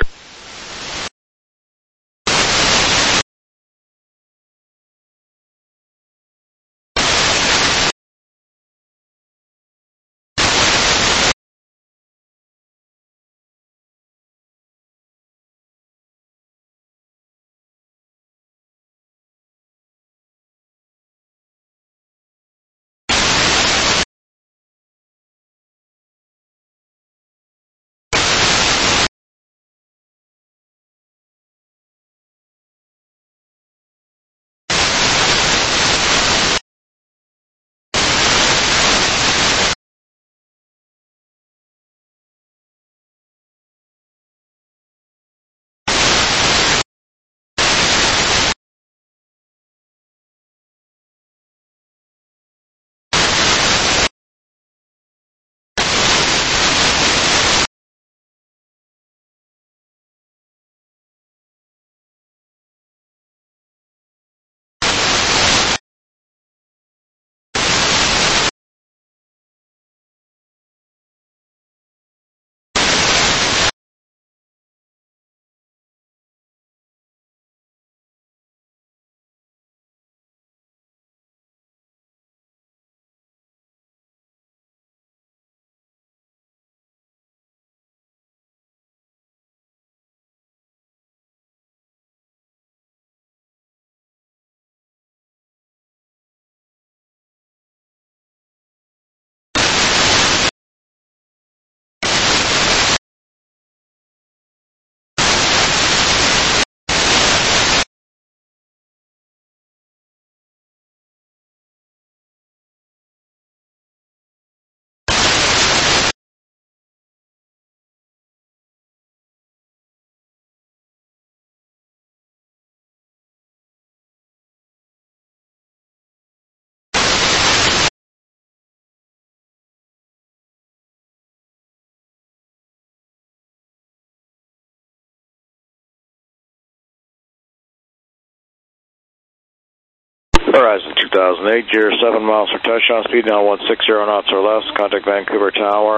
Horizon 2008, Giro 7 miles for touchdown, speed now 160 knots or less, contact Vancouver Tower,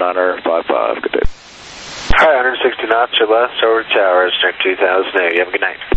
11955, good day. Hi, 160 knots or less, over Towers, 2008, you have a good night.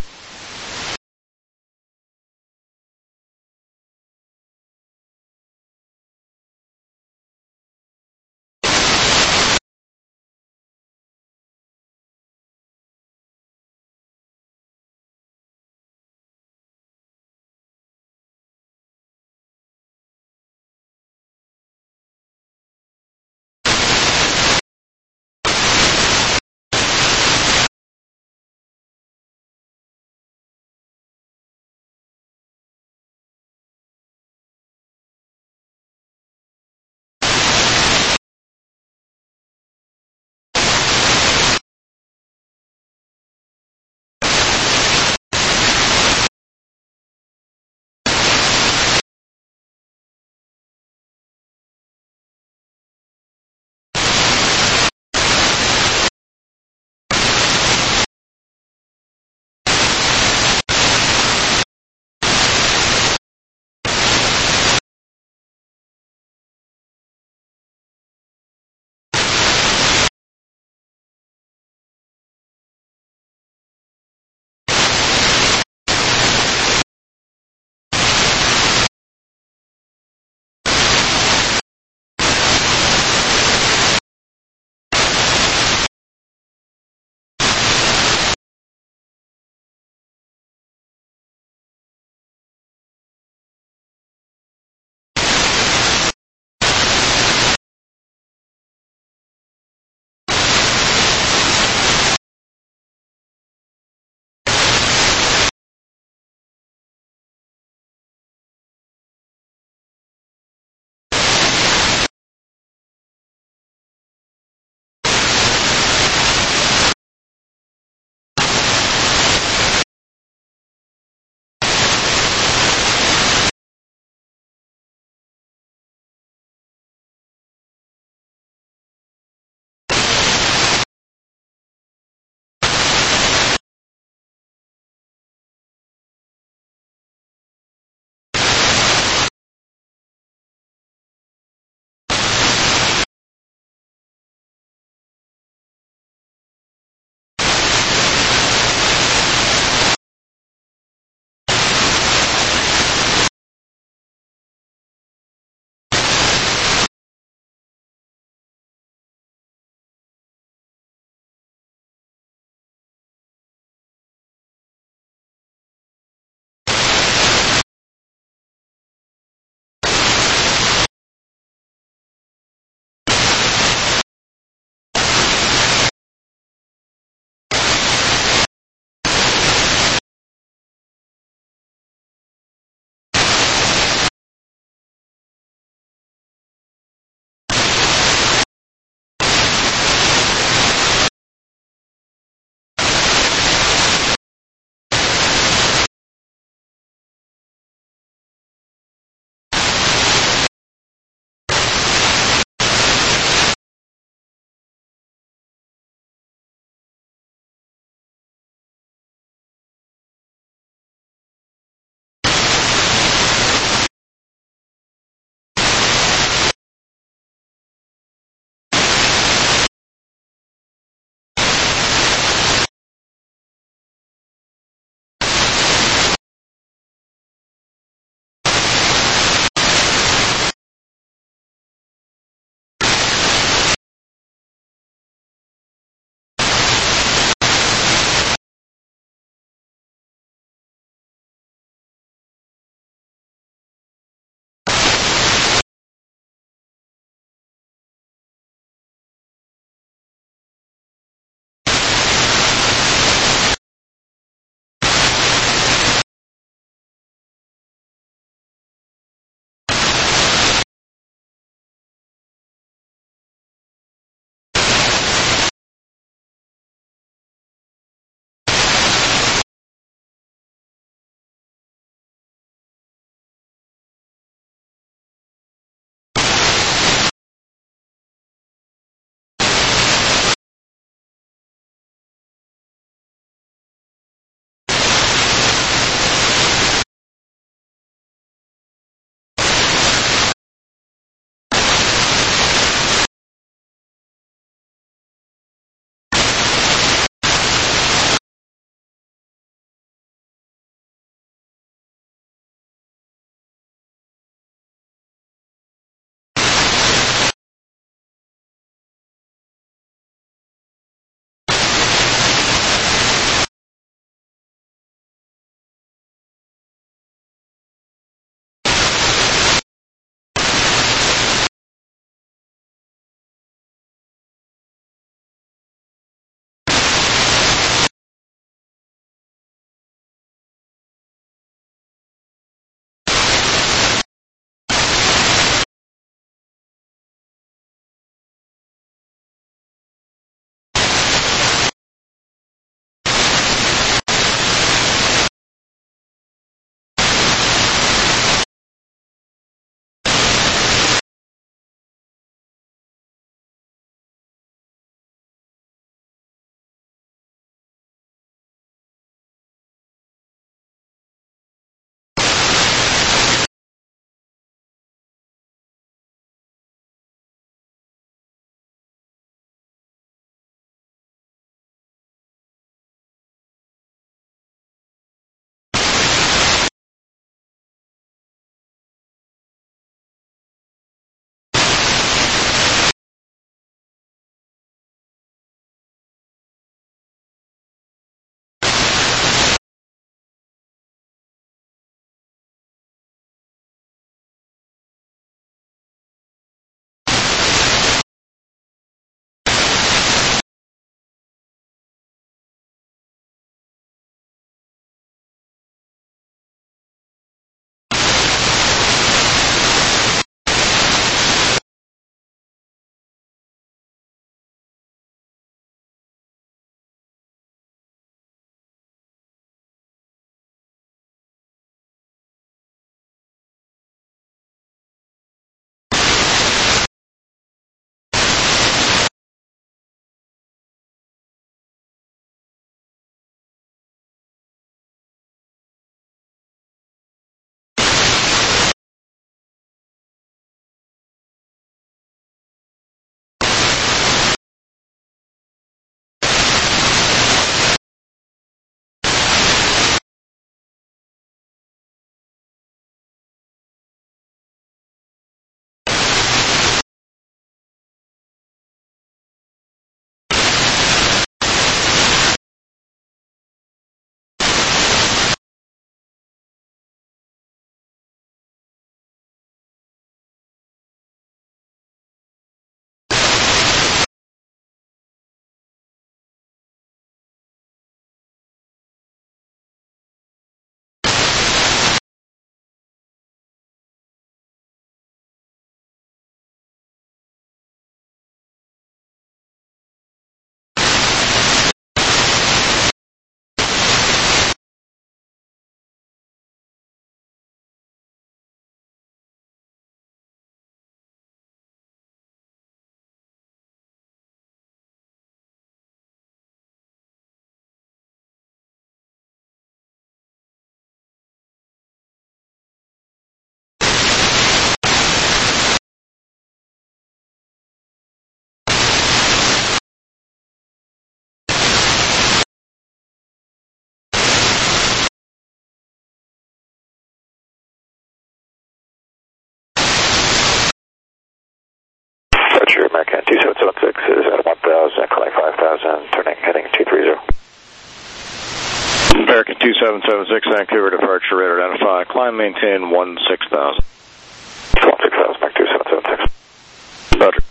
Departure American 2776 is at 1000, calling 5000, turning, heading 230. American 2776, Vancouver departure, radar identify, climb, maintain 16,000. 16,000, Mike 2776. Roger.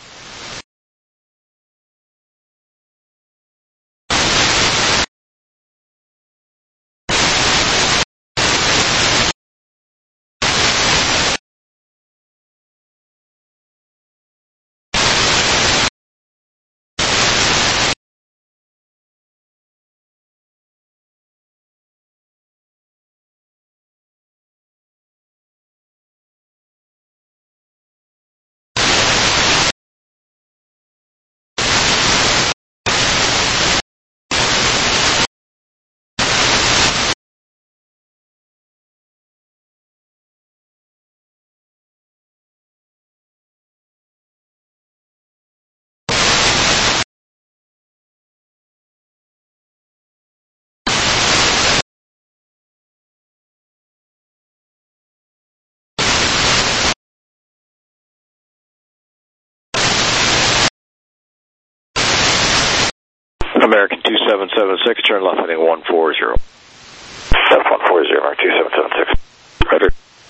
American 2776, turn left heading 140. Left 140, Mark 2776. Roger.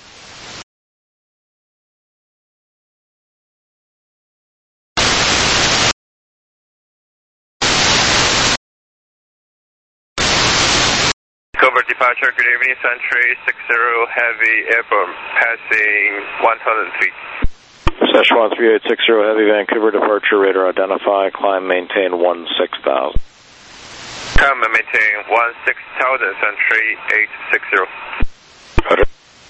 Covert departure, good evening, Century 60 Heavy Airborne, passing 1,000 feet. Szechuan 3860 Heavy, Vancouver departure, radar identify, climb, maintain 16,000. Climb and maintain 16,000, Century 860. Roger.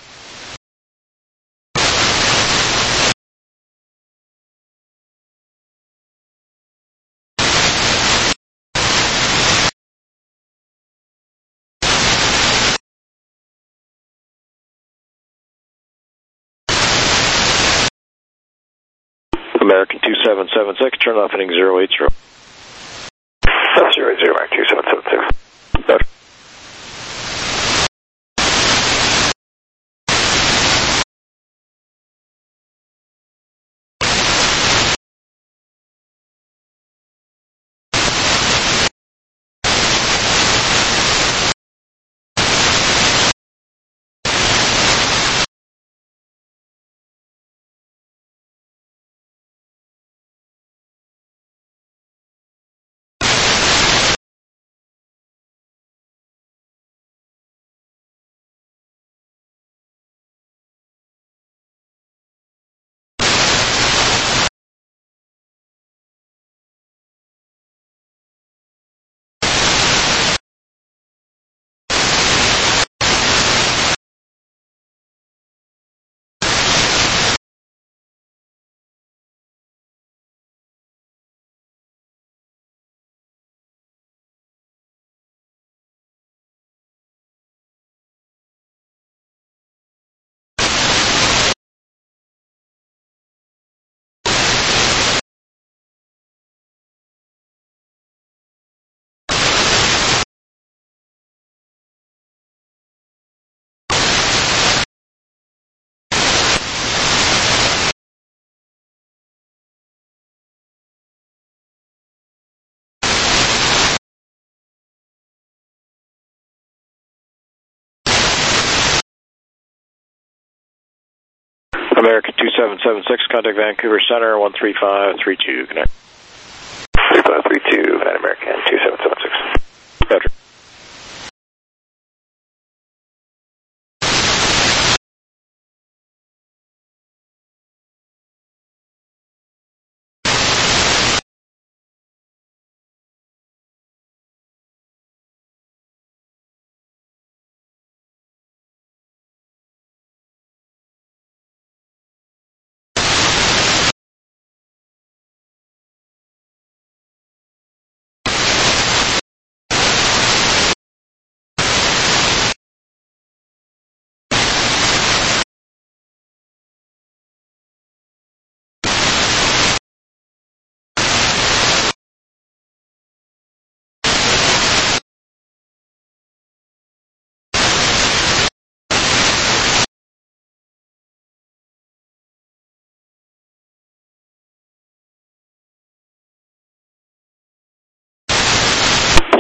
American 2776, turn left heading 080. Left 080, Mark 2776. Roger. American 2776, contact Vancouver Center, 13532, connect. 3532, American 2776. Roger.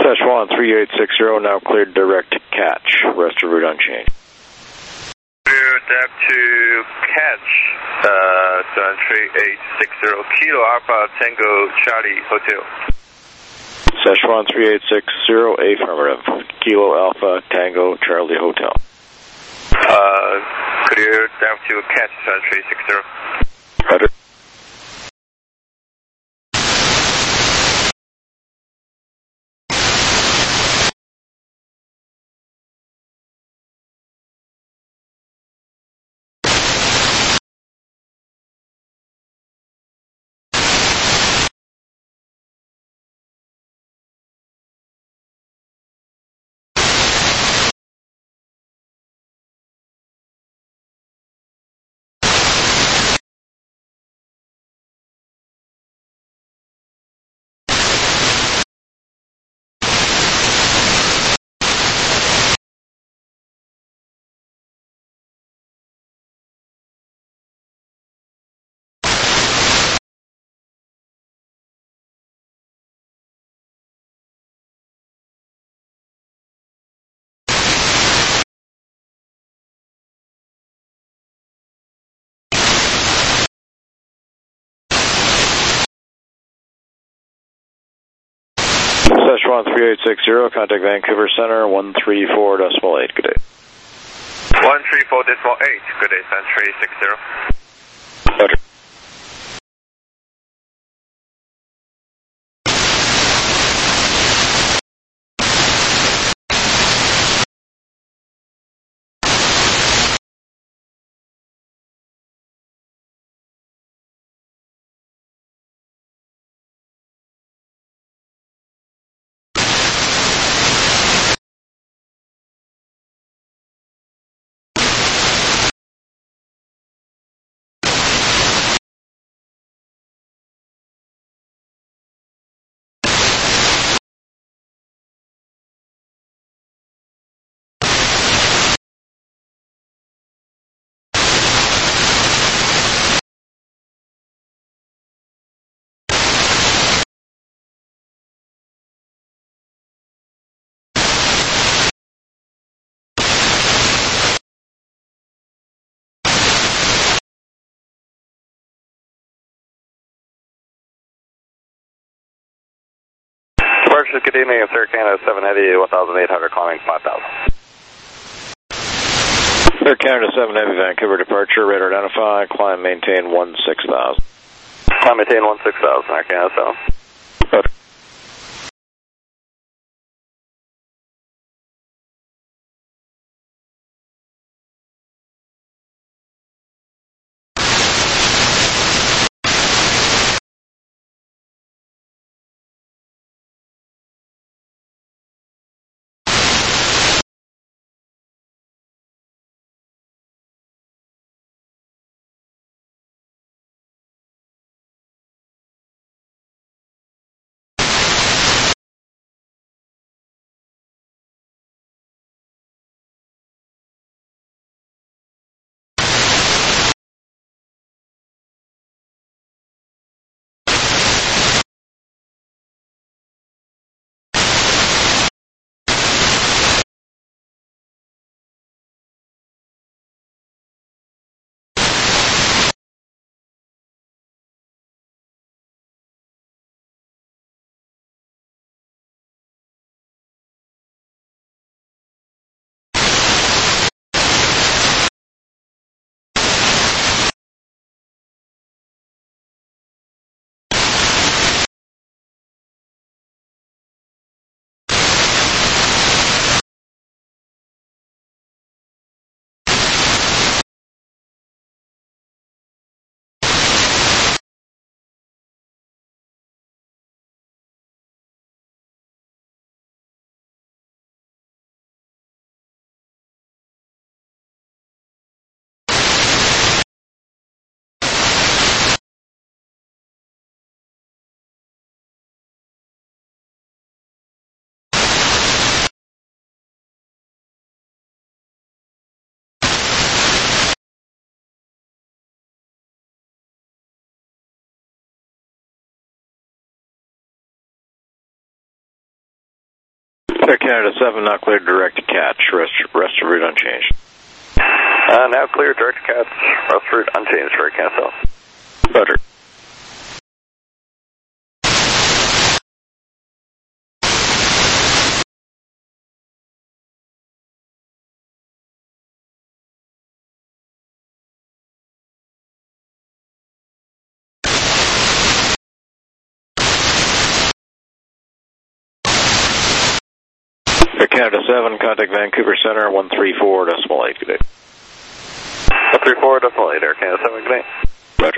Szechuan 3860, now cleared direct to catch. Rest of route unchanged. Clear depth to catch, Century 860, Kilo Alpha Tango Charlie Hotel. Szechuan 3860, affirmative. Kilo Alpha Tango Charlie Hotel. Clear depth to catch, Century 60. Roger. Szechuan 3860, contact Vancouver Center, 134.8. Good day. 134.8. Good day, Century 60. Roger. Departure, good evening, it's Air Canada 7 Heavy, 1,800, climbing 5,000. Air Canada 7 Heavy, Vancouver departure, radar identified, climb maintain 16,000. Climb maintain 16,000, Air Canada 7. Roger. Air Canada 7, now cleared direct to catch, rest of route unchanged. Now cleared direct to catch, rest of route unchanged for Air Canada 7. Roger. Air Canada 7, contact Vancouver Center, 134.8, good day. 134.8, Air Canada 7, good day. Roger.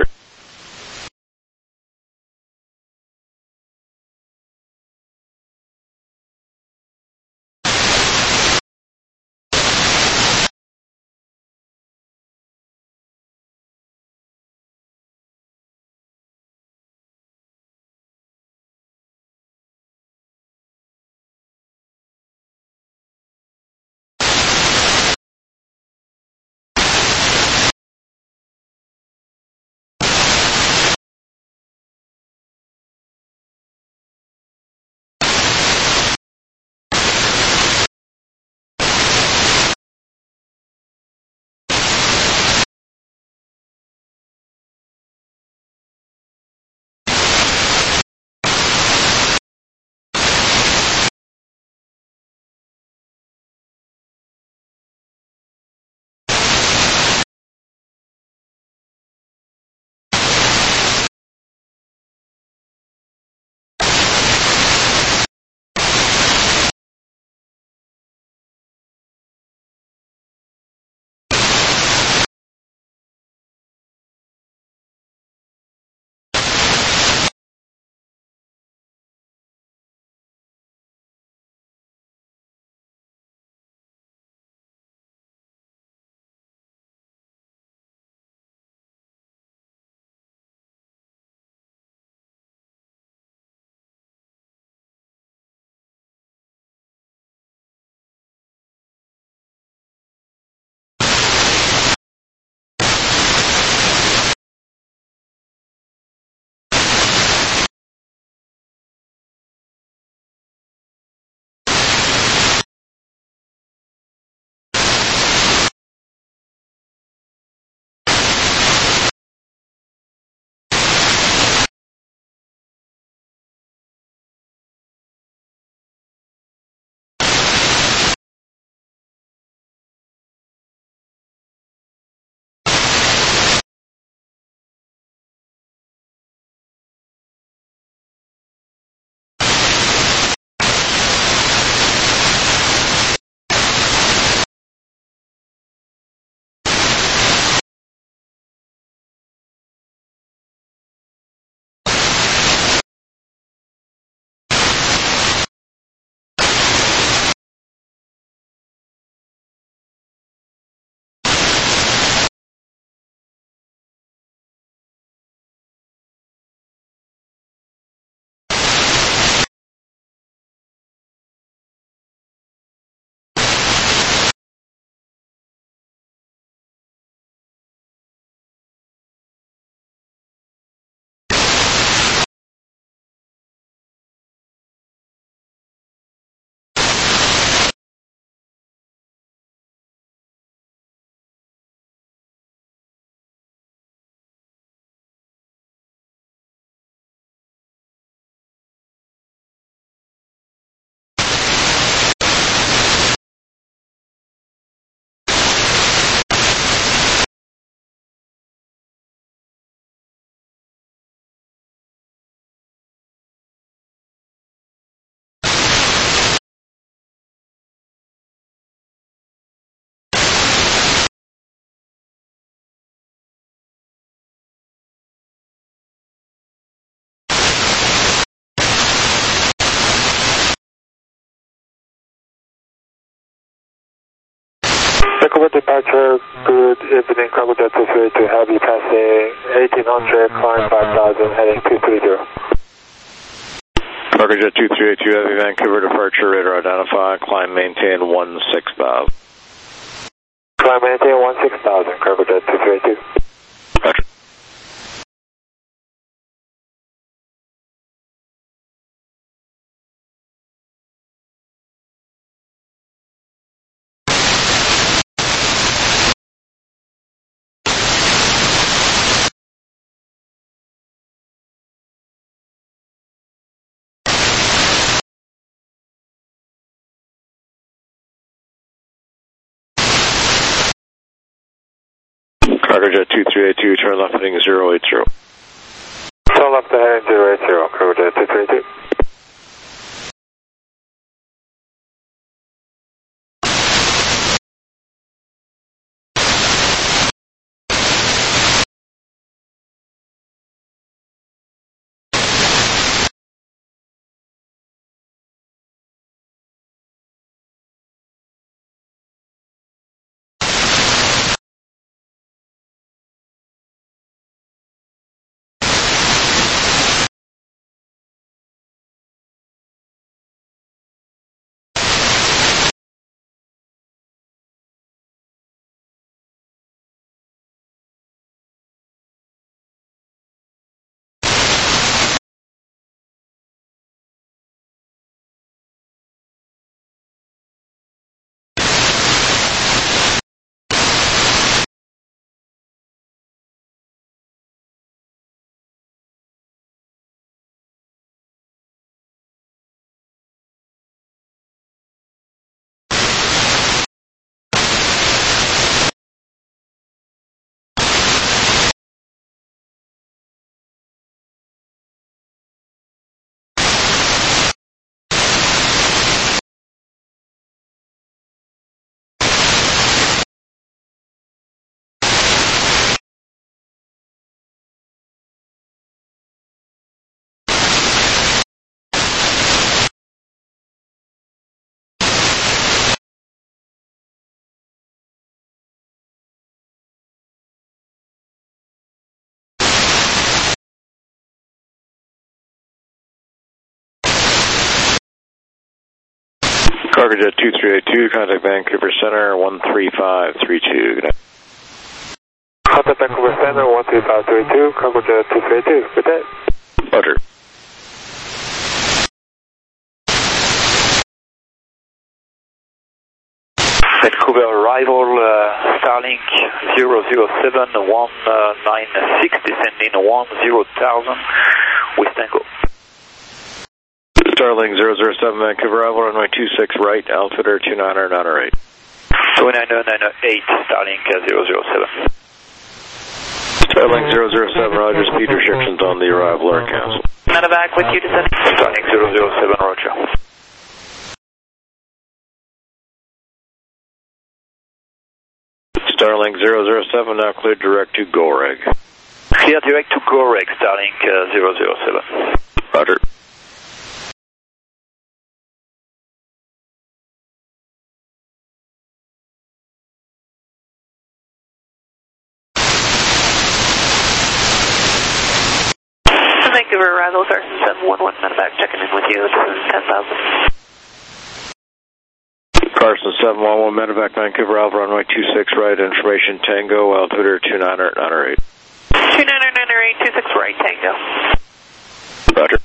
Vancouver departure, good evening, Cargo Jet 232 Heavy, passing 1800, climb 5000, heading 230. Cargo Jet 2382 Heavy, Vancouver departure, radar identify, climb maintain 16,000. Climb maintain 16,000, Cargo Jet 2382. Roger. Cargo Jet 2382, turn left heading 080. Turn left heading 080, Cargo Jet 2382. Cargo Jet 2382, contact Vancouver Center 13532. Good night. Contact Vancouver Center 13532, Cargo Jet 2382. Good day. Roger. Vancouver arrival, Starlink 007 196, descending 10,000 with Tango. Starlink 007 Vancouver arrival, runway 26 right, altimeter 29908. 29908, Starlink 007. Starlink 007, roger, speed restrictions on the arrival are canceled. Medevac with you, descending. Starlink 007, roger. Starlink 007 now cleared direct to Goreg. Clear direct to Goreg, Starlink 007. Roger. Vancouver arrival, Carson 711, medevac checking in with you, this is 10,000. Carson 711, medevac Vancouver Alpha, runway 26 right, information Tango, altimeter 29908. 29908, 26 right, Tango. Roger.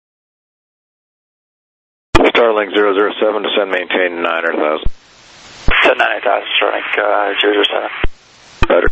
Starlink 007, descend, maintain 9,000. 798, Starlink 007. Roger.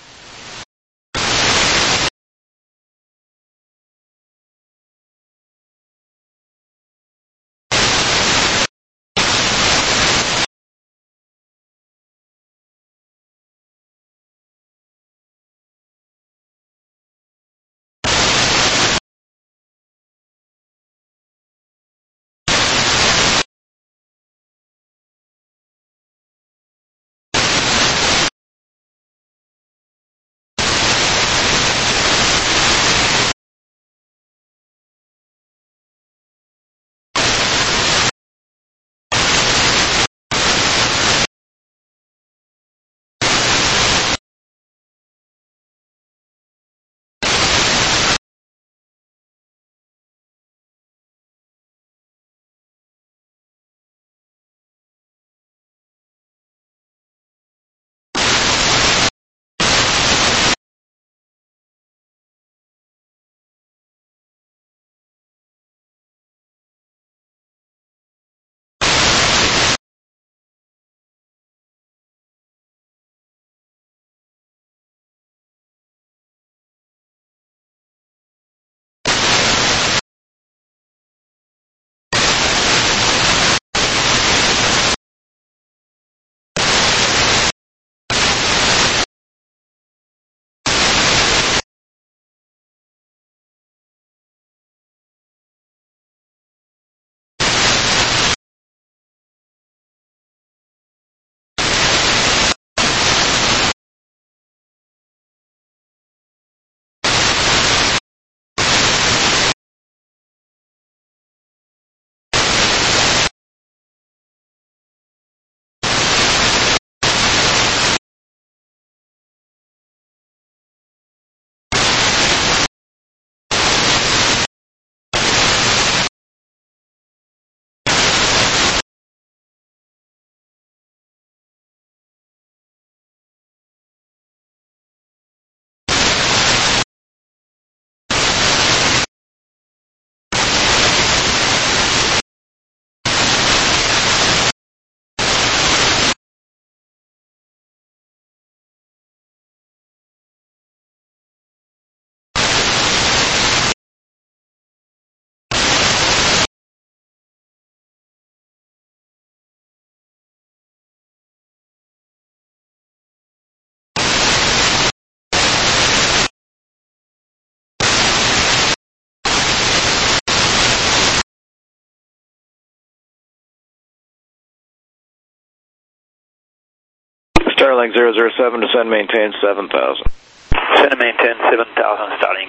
Starlink 007, descend, maintain 7,000. Descend and maintain 7,000, Starlink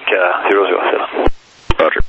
007. Roger.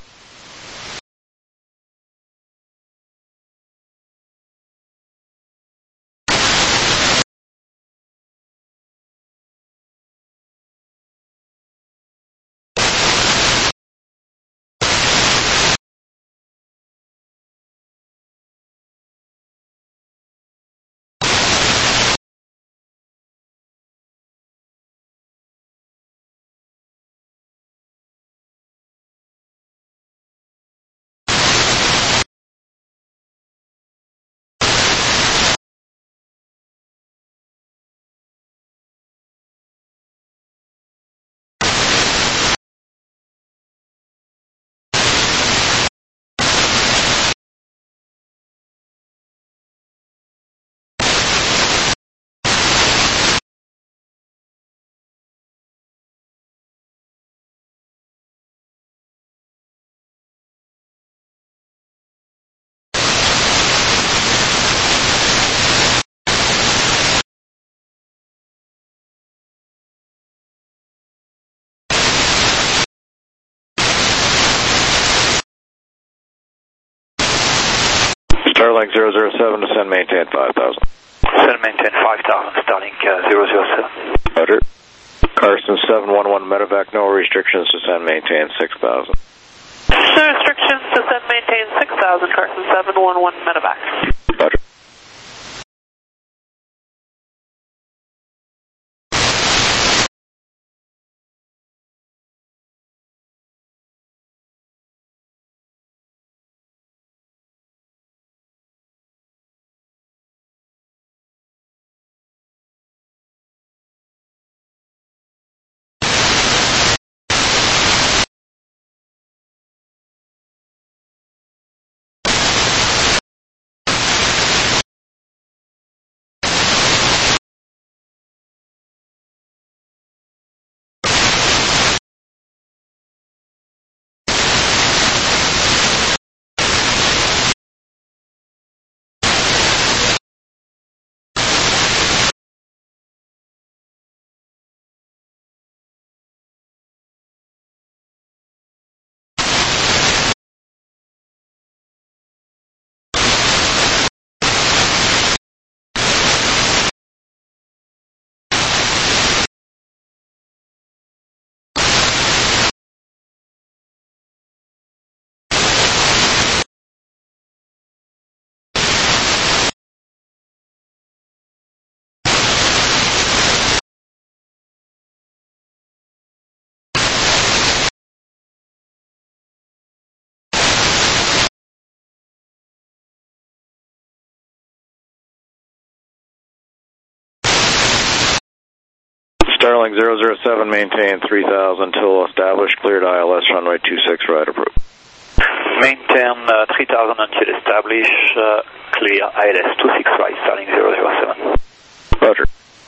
Starlink 007, descend, maintain 5,000. Descend and maintain 5,000, Starlink 007. Roger. Carson 711, medevac, no restrictions, descend, maintain 6,000. No restrictions, descend, maintain 6,000, Carson 711, medevac. Roger. Starlink 007, maintain 3000 till established, cleared ILS runway 26 right approach. Maintain 3000 until established, clear ILS 26 right, Starlink 007. Roger.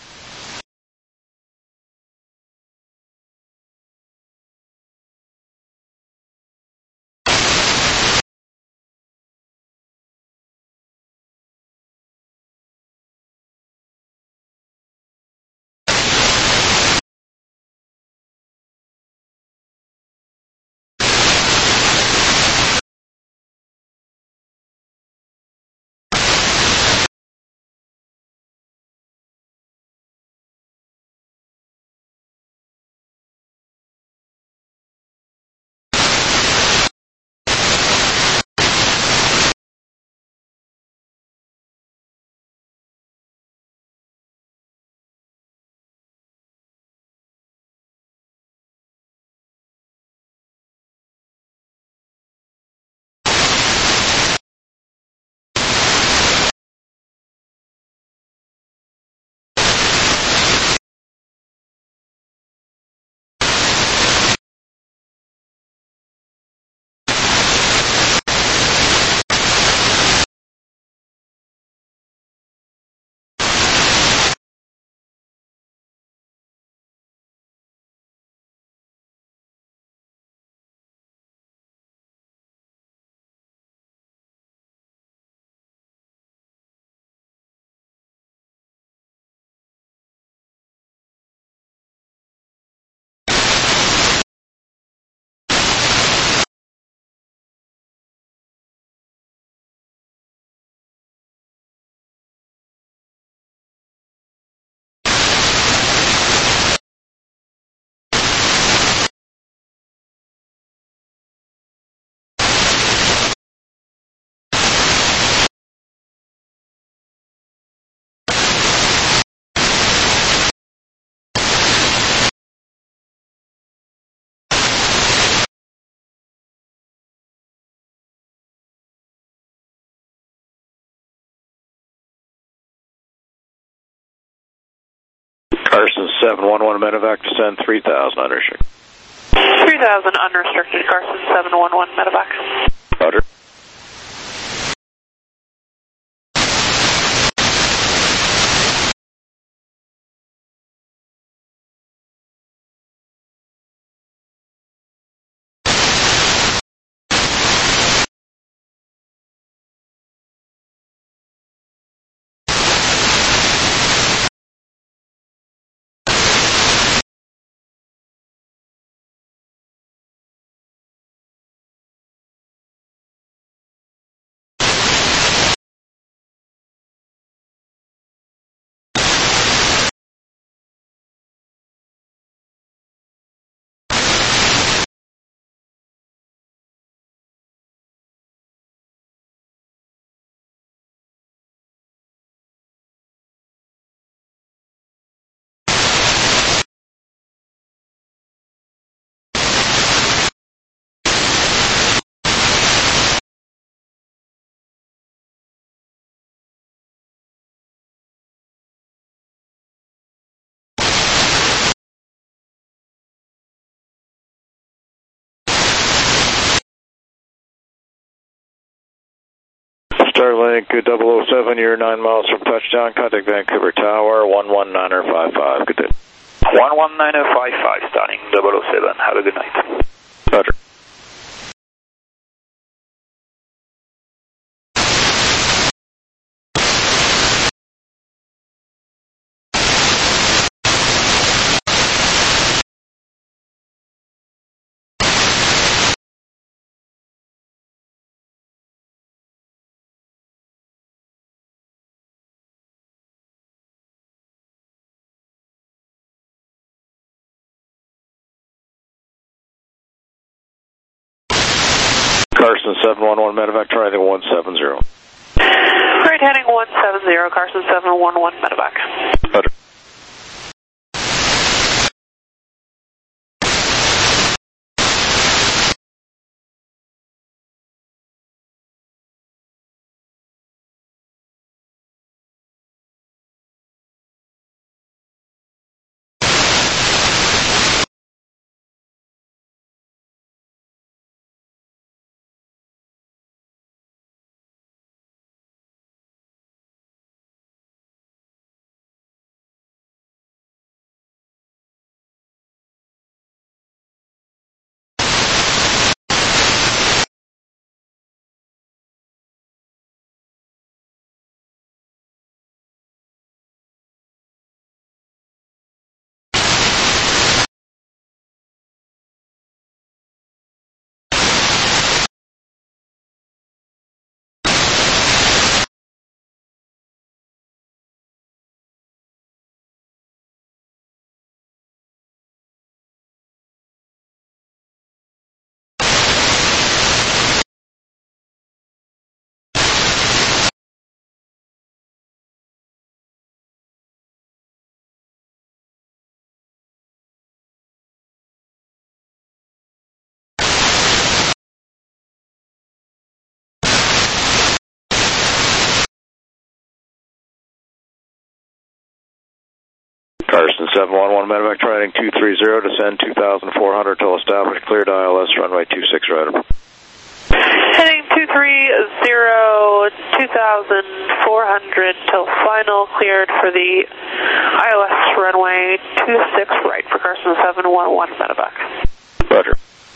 Carson 711 medevac, descend 3000 unrestricted. 3000 unrestricted, Carson 711 medevac. Roger. Starlink 007, you're 9 miles from touchdown. Contact Vancouver Tower, 11955. Good day. 11955, Starlink 007. Have a good night. Roger. Carson 711 medevac, try the 170. Right heading 170, Carson 711 medevac. Roger. 711 medevac training 230, descend 2,400 till established, cleared ILS, runway 26 right up. Heading 230, 2,400 till final, cleared for the ILS runway 26 right for Carson 711 medevac. Roger.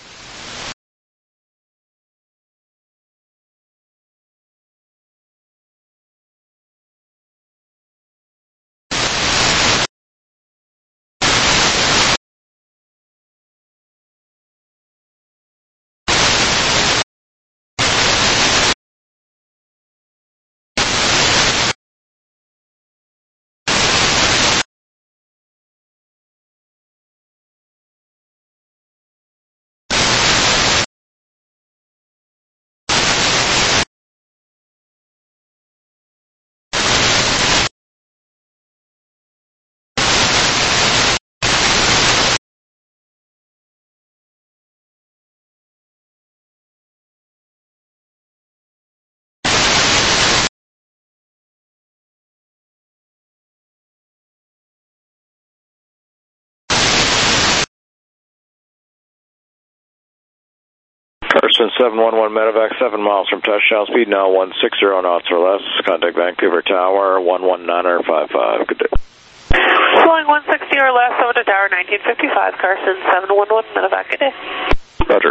Carson 711 medevac, 7 miles from touchdown, speed now 160 knots or less. Contact Vancouver Tower, 11955. Good day. Flying 160 or less over to Tower 1955, Carson 711 medevac. Good day. Roger.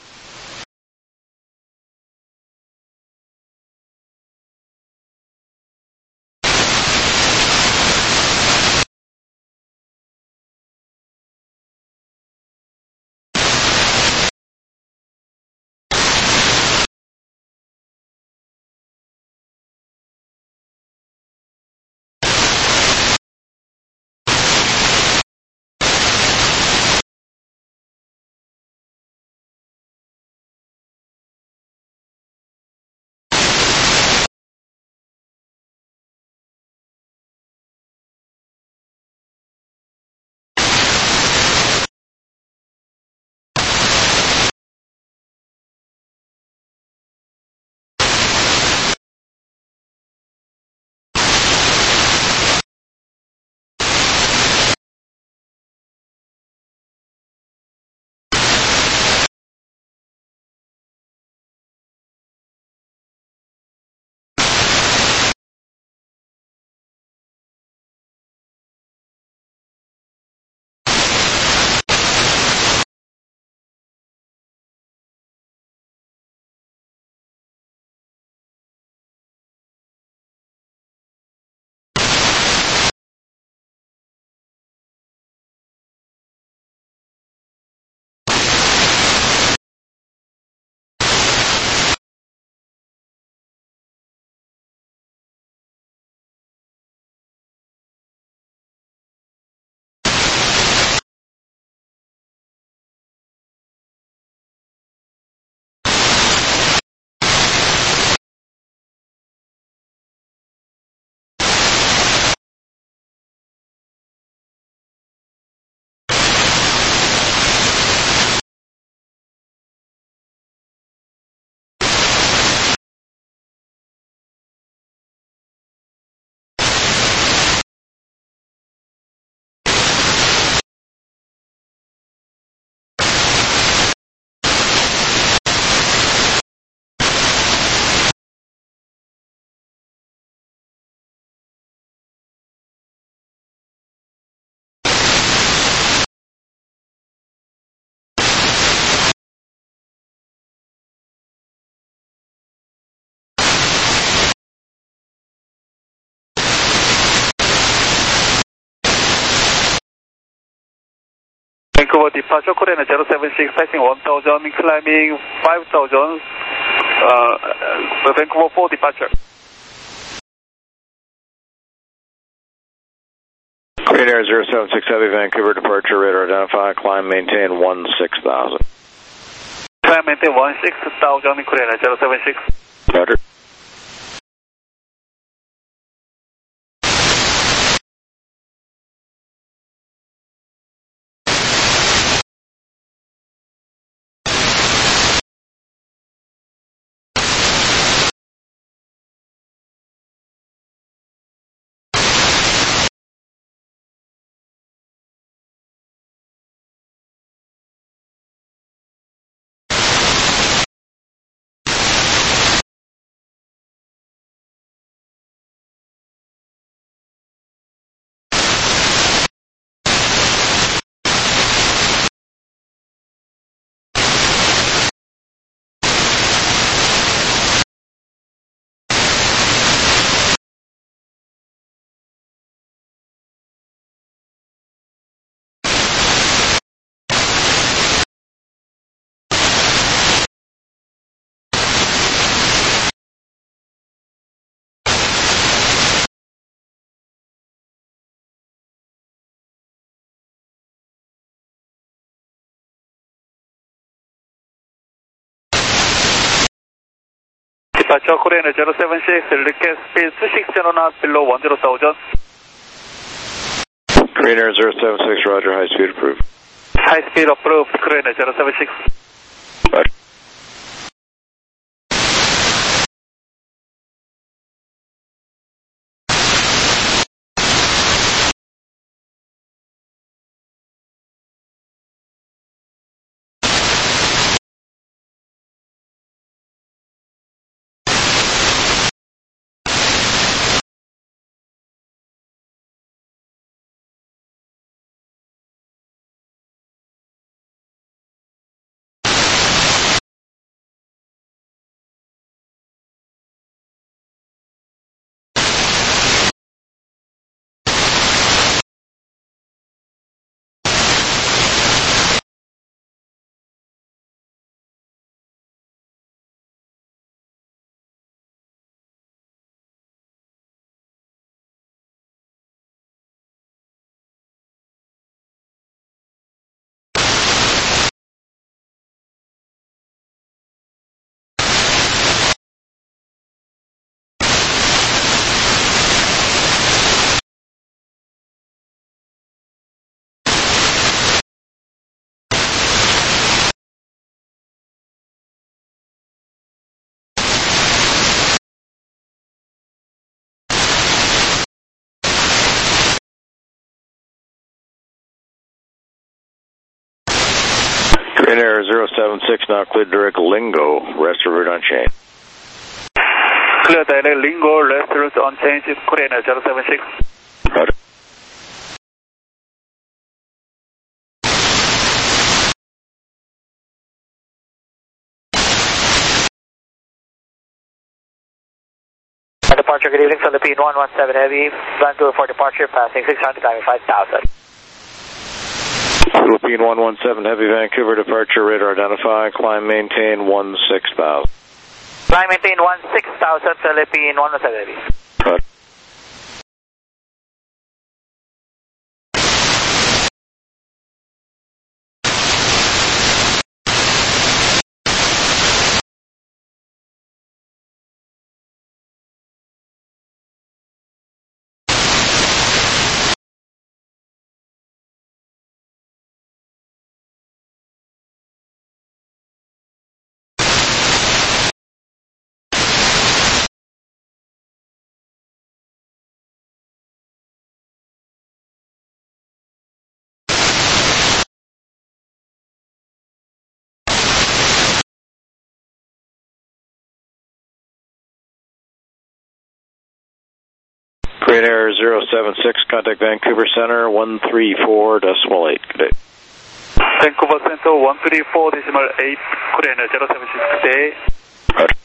Vancouver departure, Korean 076, passing 1000, climbing 5000, Vancouver 4 departure. Korean Air 076 Heavy, Vancouver departure, radar identify, climb maintain 16,000. Climb maintain 16,000, Korean Air 076. Roger. departure Korean 076, request speed 260 knots below 10,000. Korean Air 076, roger, high speed approved. High speed approved, Korean 076. Roger. Korean Air 076, now cleared direct Lingo, rest of route unchanged. Clear direct Lingo, rest route unchanged, Korean 076. Roger. Departure, good evening, Philippine 117 Heavy, Vancouver for departure, passing 600, climbing 5,000. Philippine 117 Heavy, Vancouver departure, radar identify, climb maintain 16,000. Climb maintain 16,000, Philippine 117 Heavy. Roger. Korean Air 076, contact Vancouver Center 134.8. Good day. Vancouver Center 134.8, Korean 076, good day. Roger.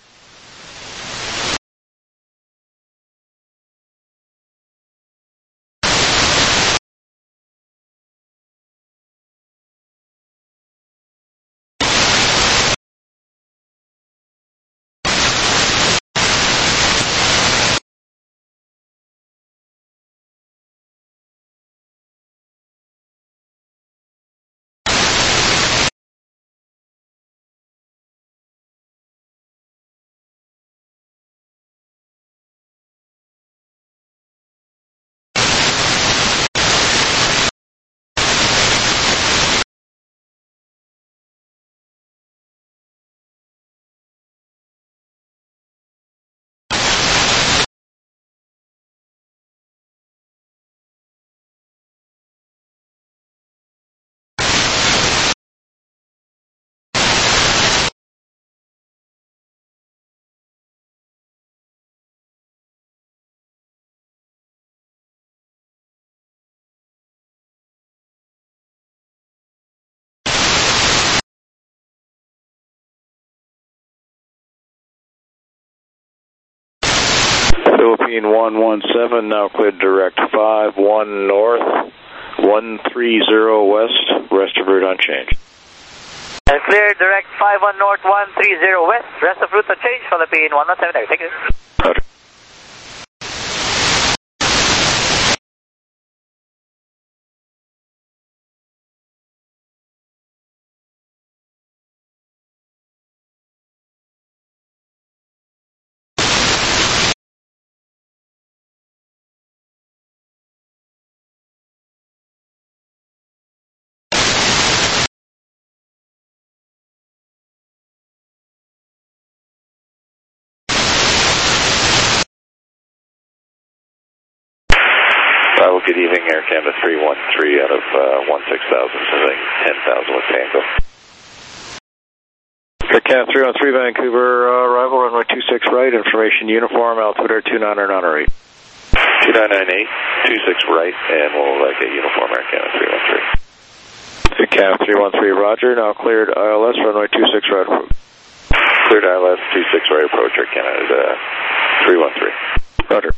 Philippine 117, now cleared direct 51 north, 130 west, rest of route unchanged. And clear direct 51 north, 130 west, rest of route unchanged, Philippine 117, thank you. Roger. Bravo, good evening, Air Canada 313 out of 16,000, sending 10,000 with Tango. Air Canada 313 Vancouver, arrival runway 26 right, information uniform, altimeter 29908. 2998, 26 right, and we'll get uniform Air Canada 313. Air Canada 313, roger, now cleared ILS, runway 26 right approach. Cleared ILS 26 right approach, Air Canada 313. Roger.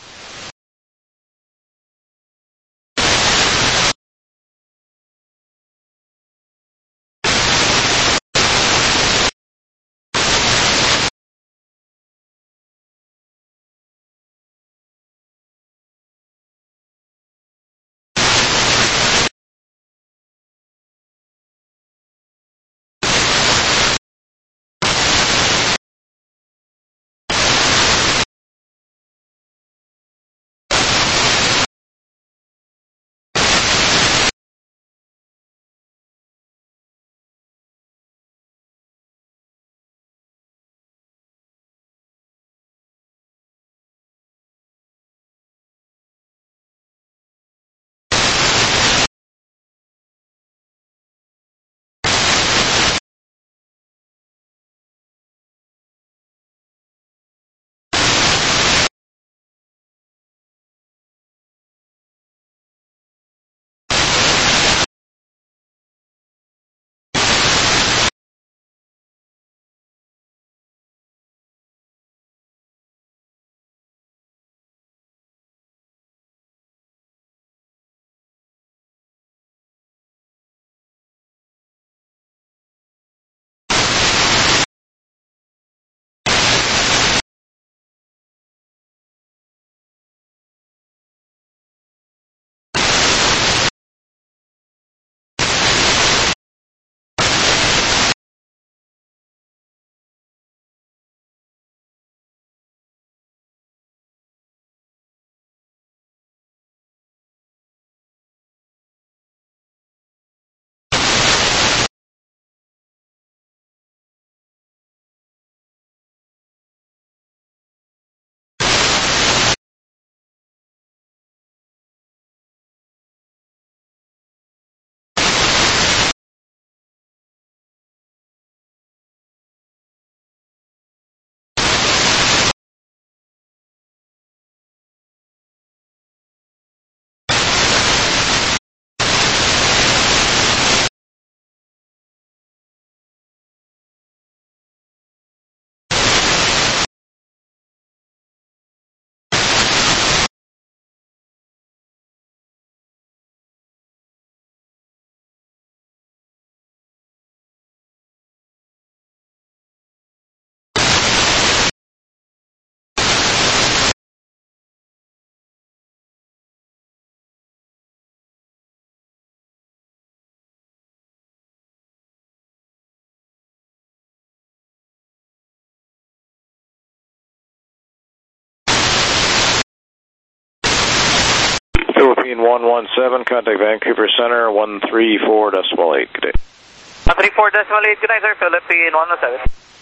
Philippine 117, contact Vancouver Center, 134.8. Good day. 134.8, good night, sir. Philippine 117.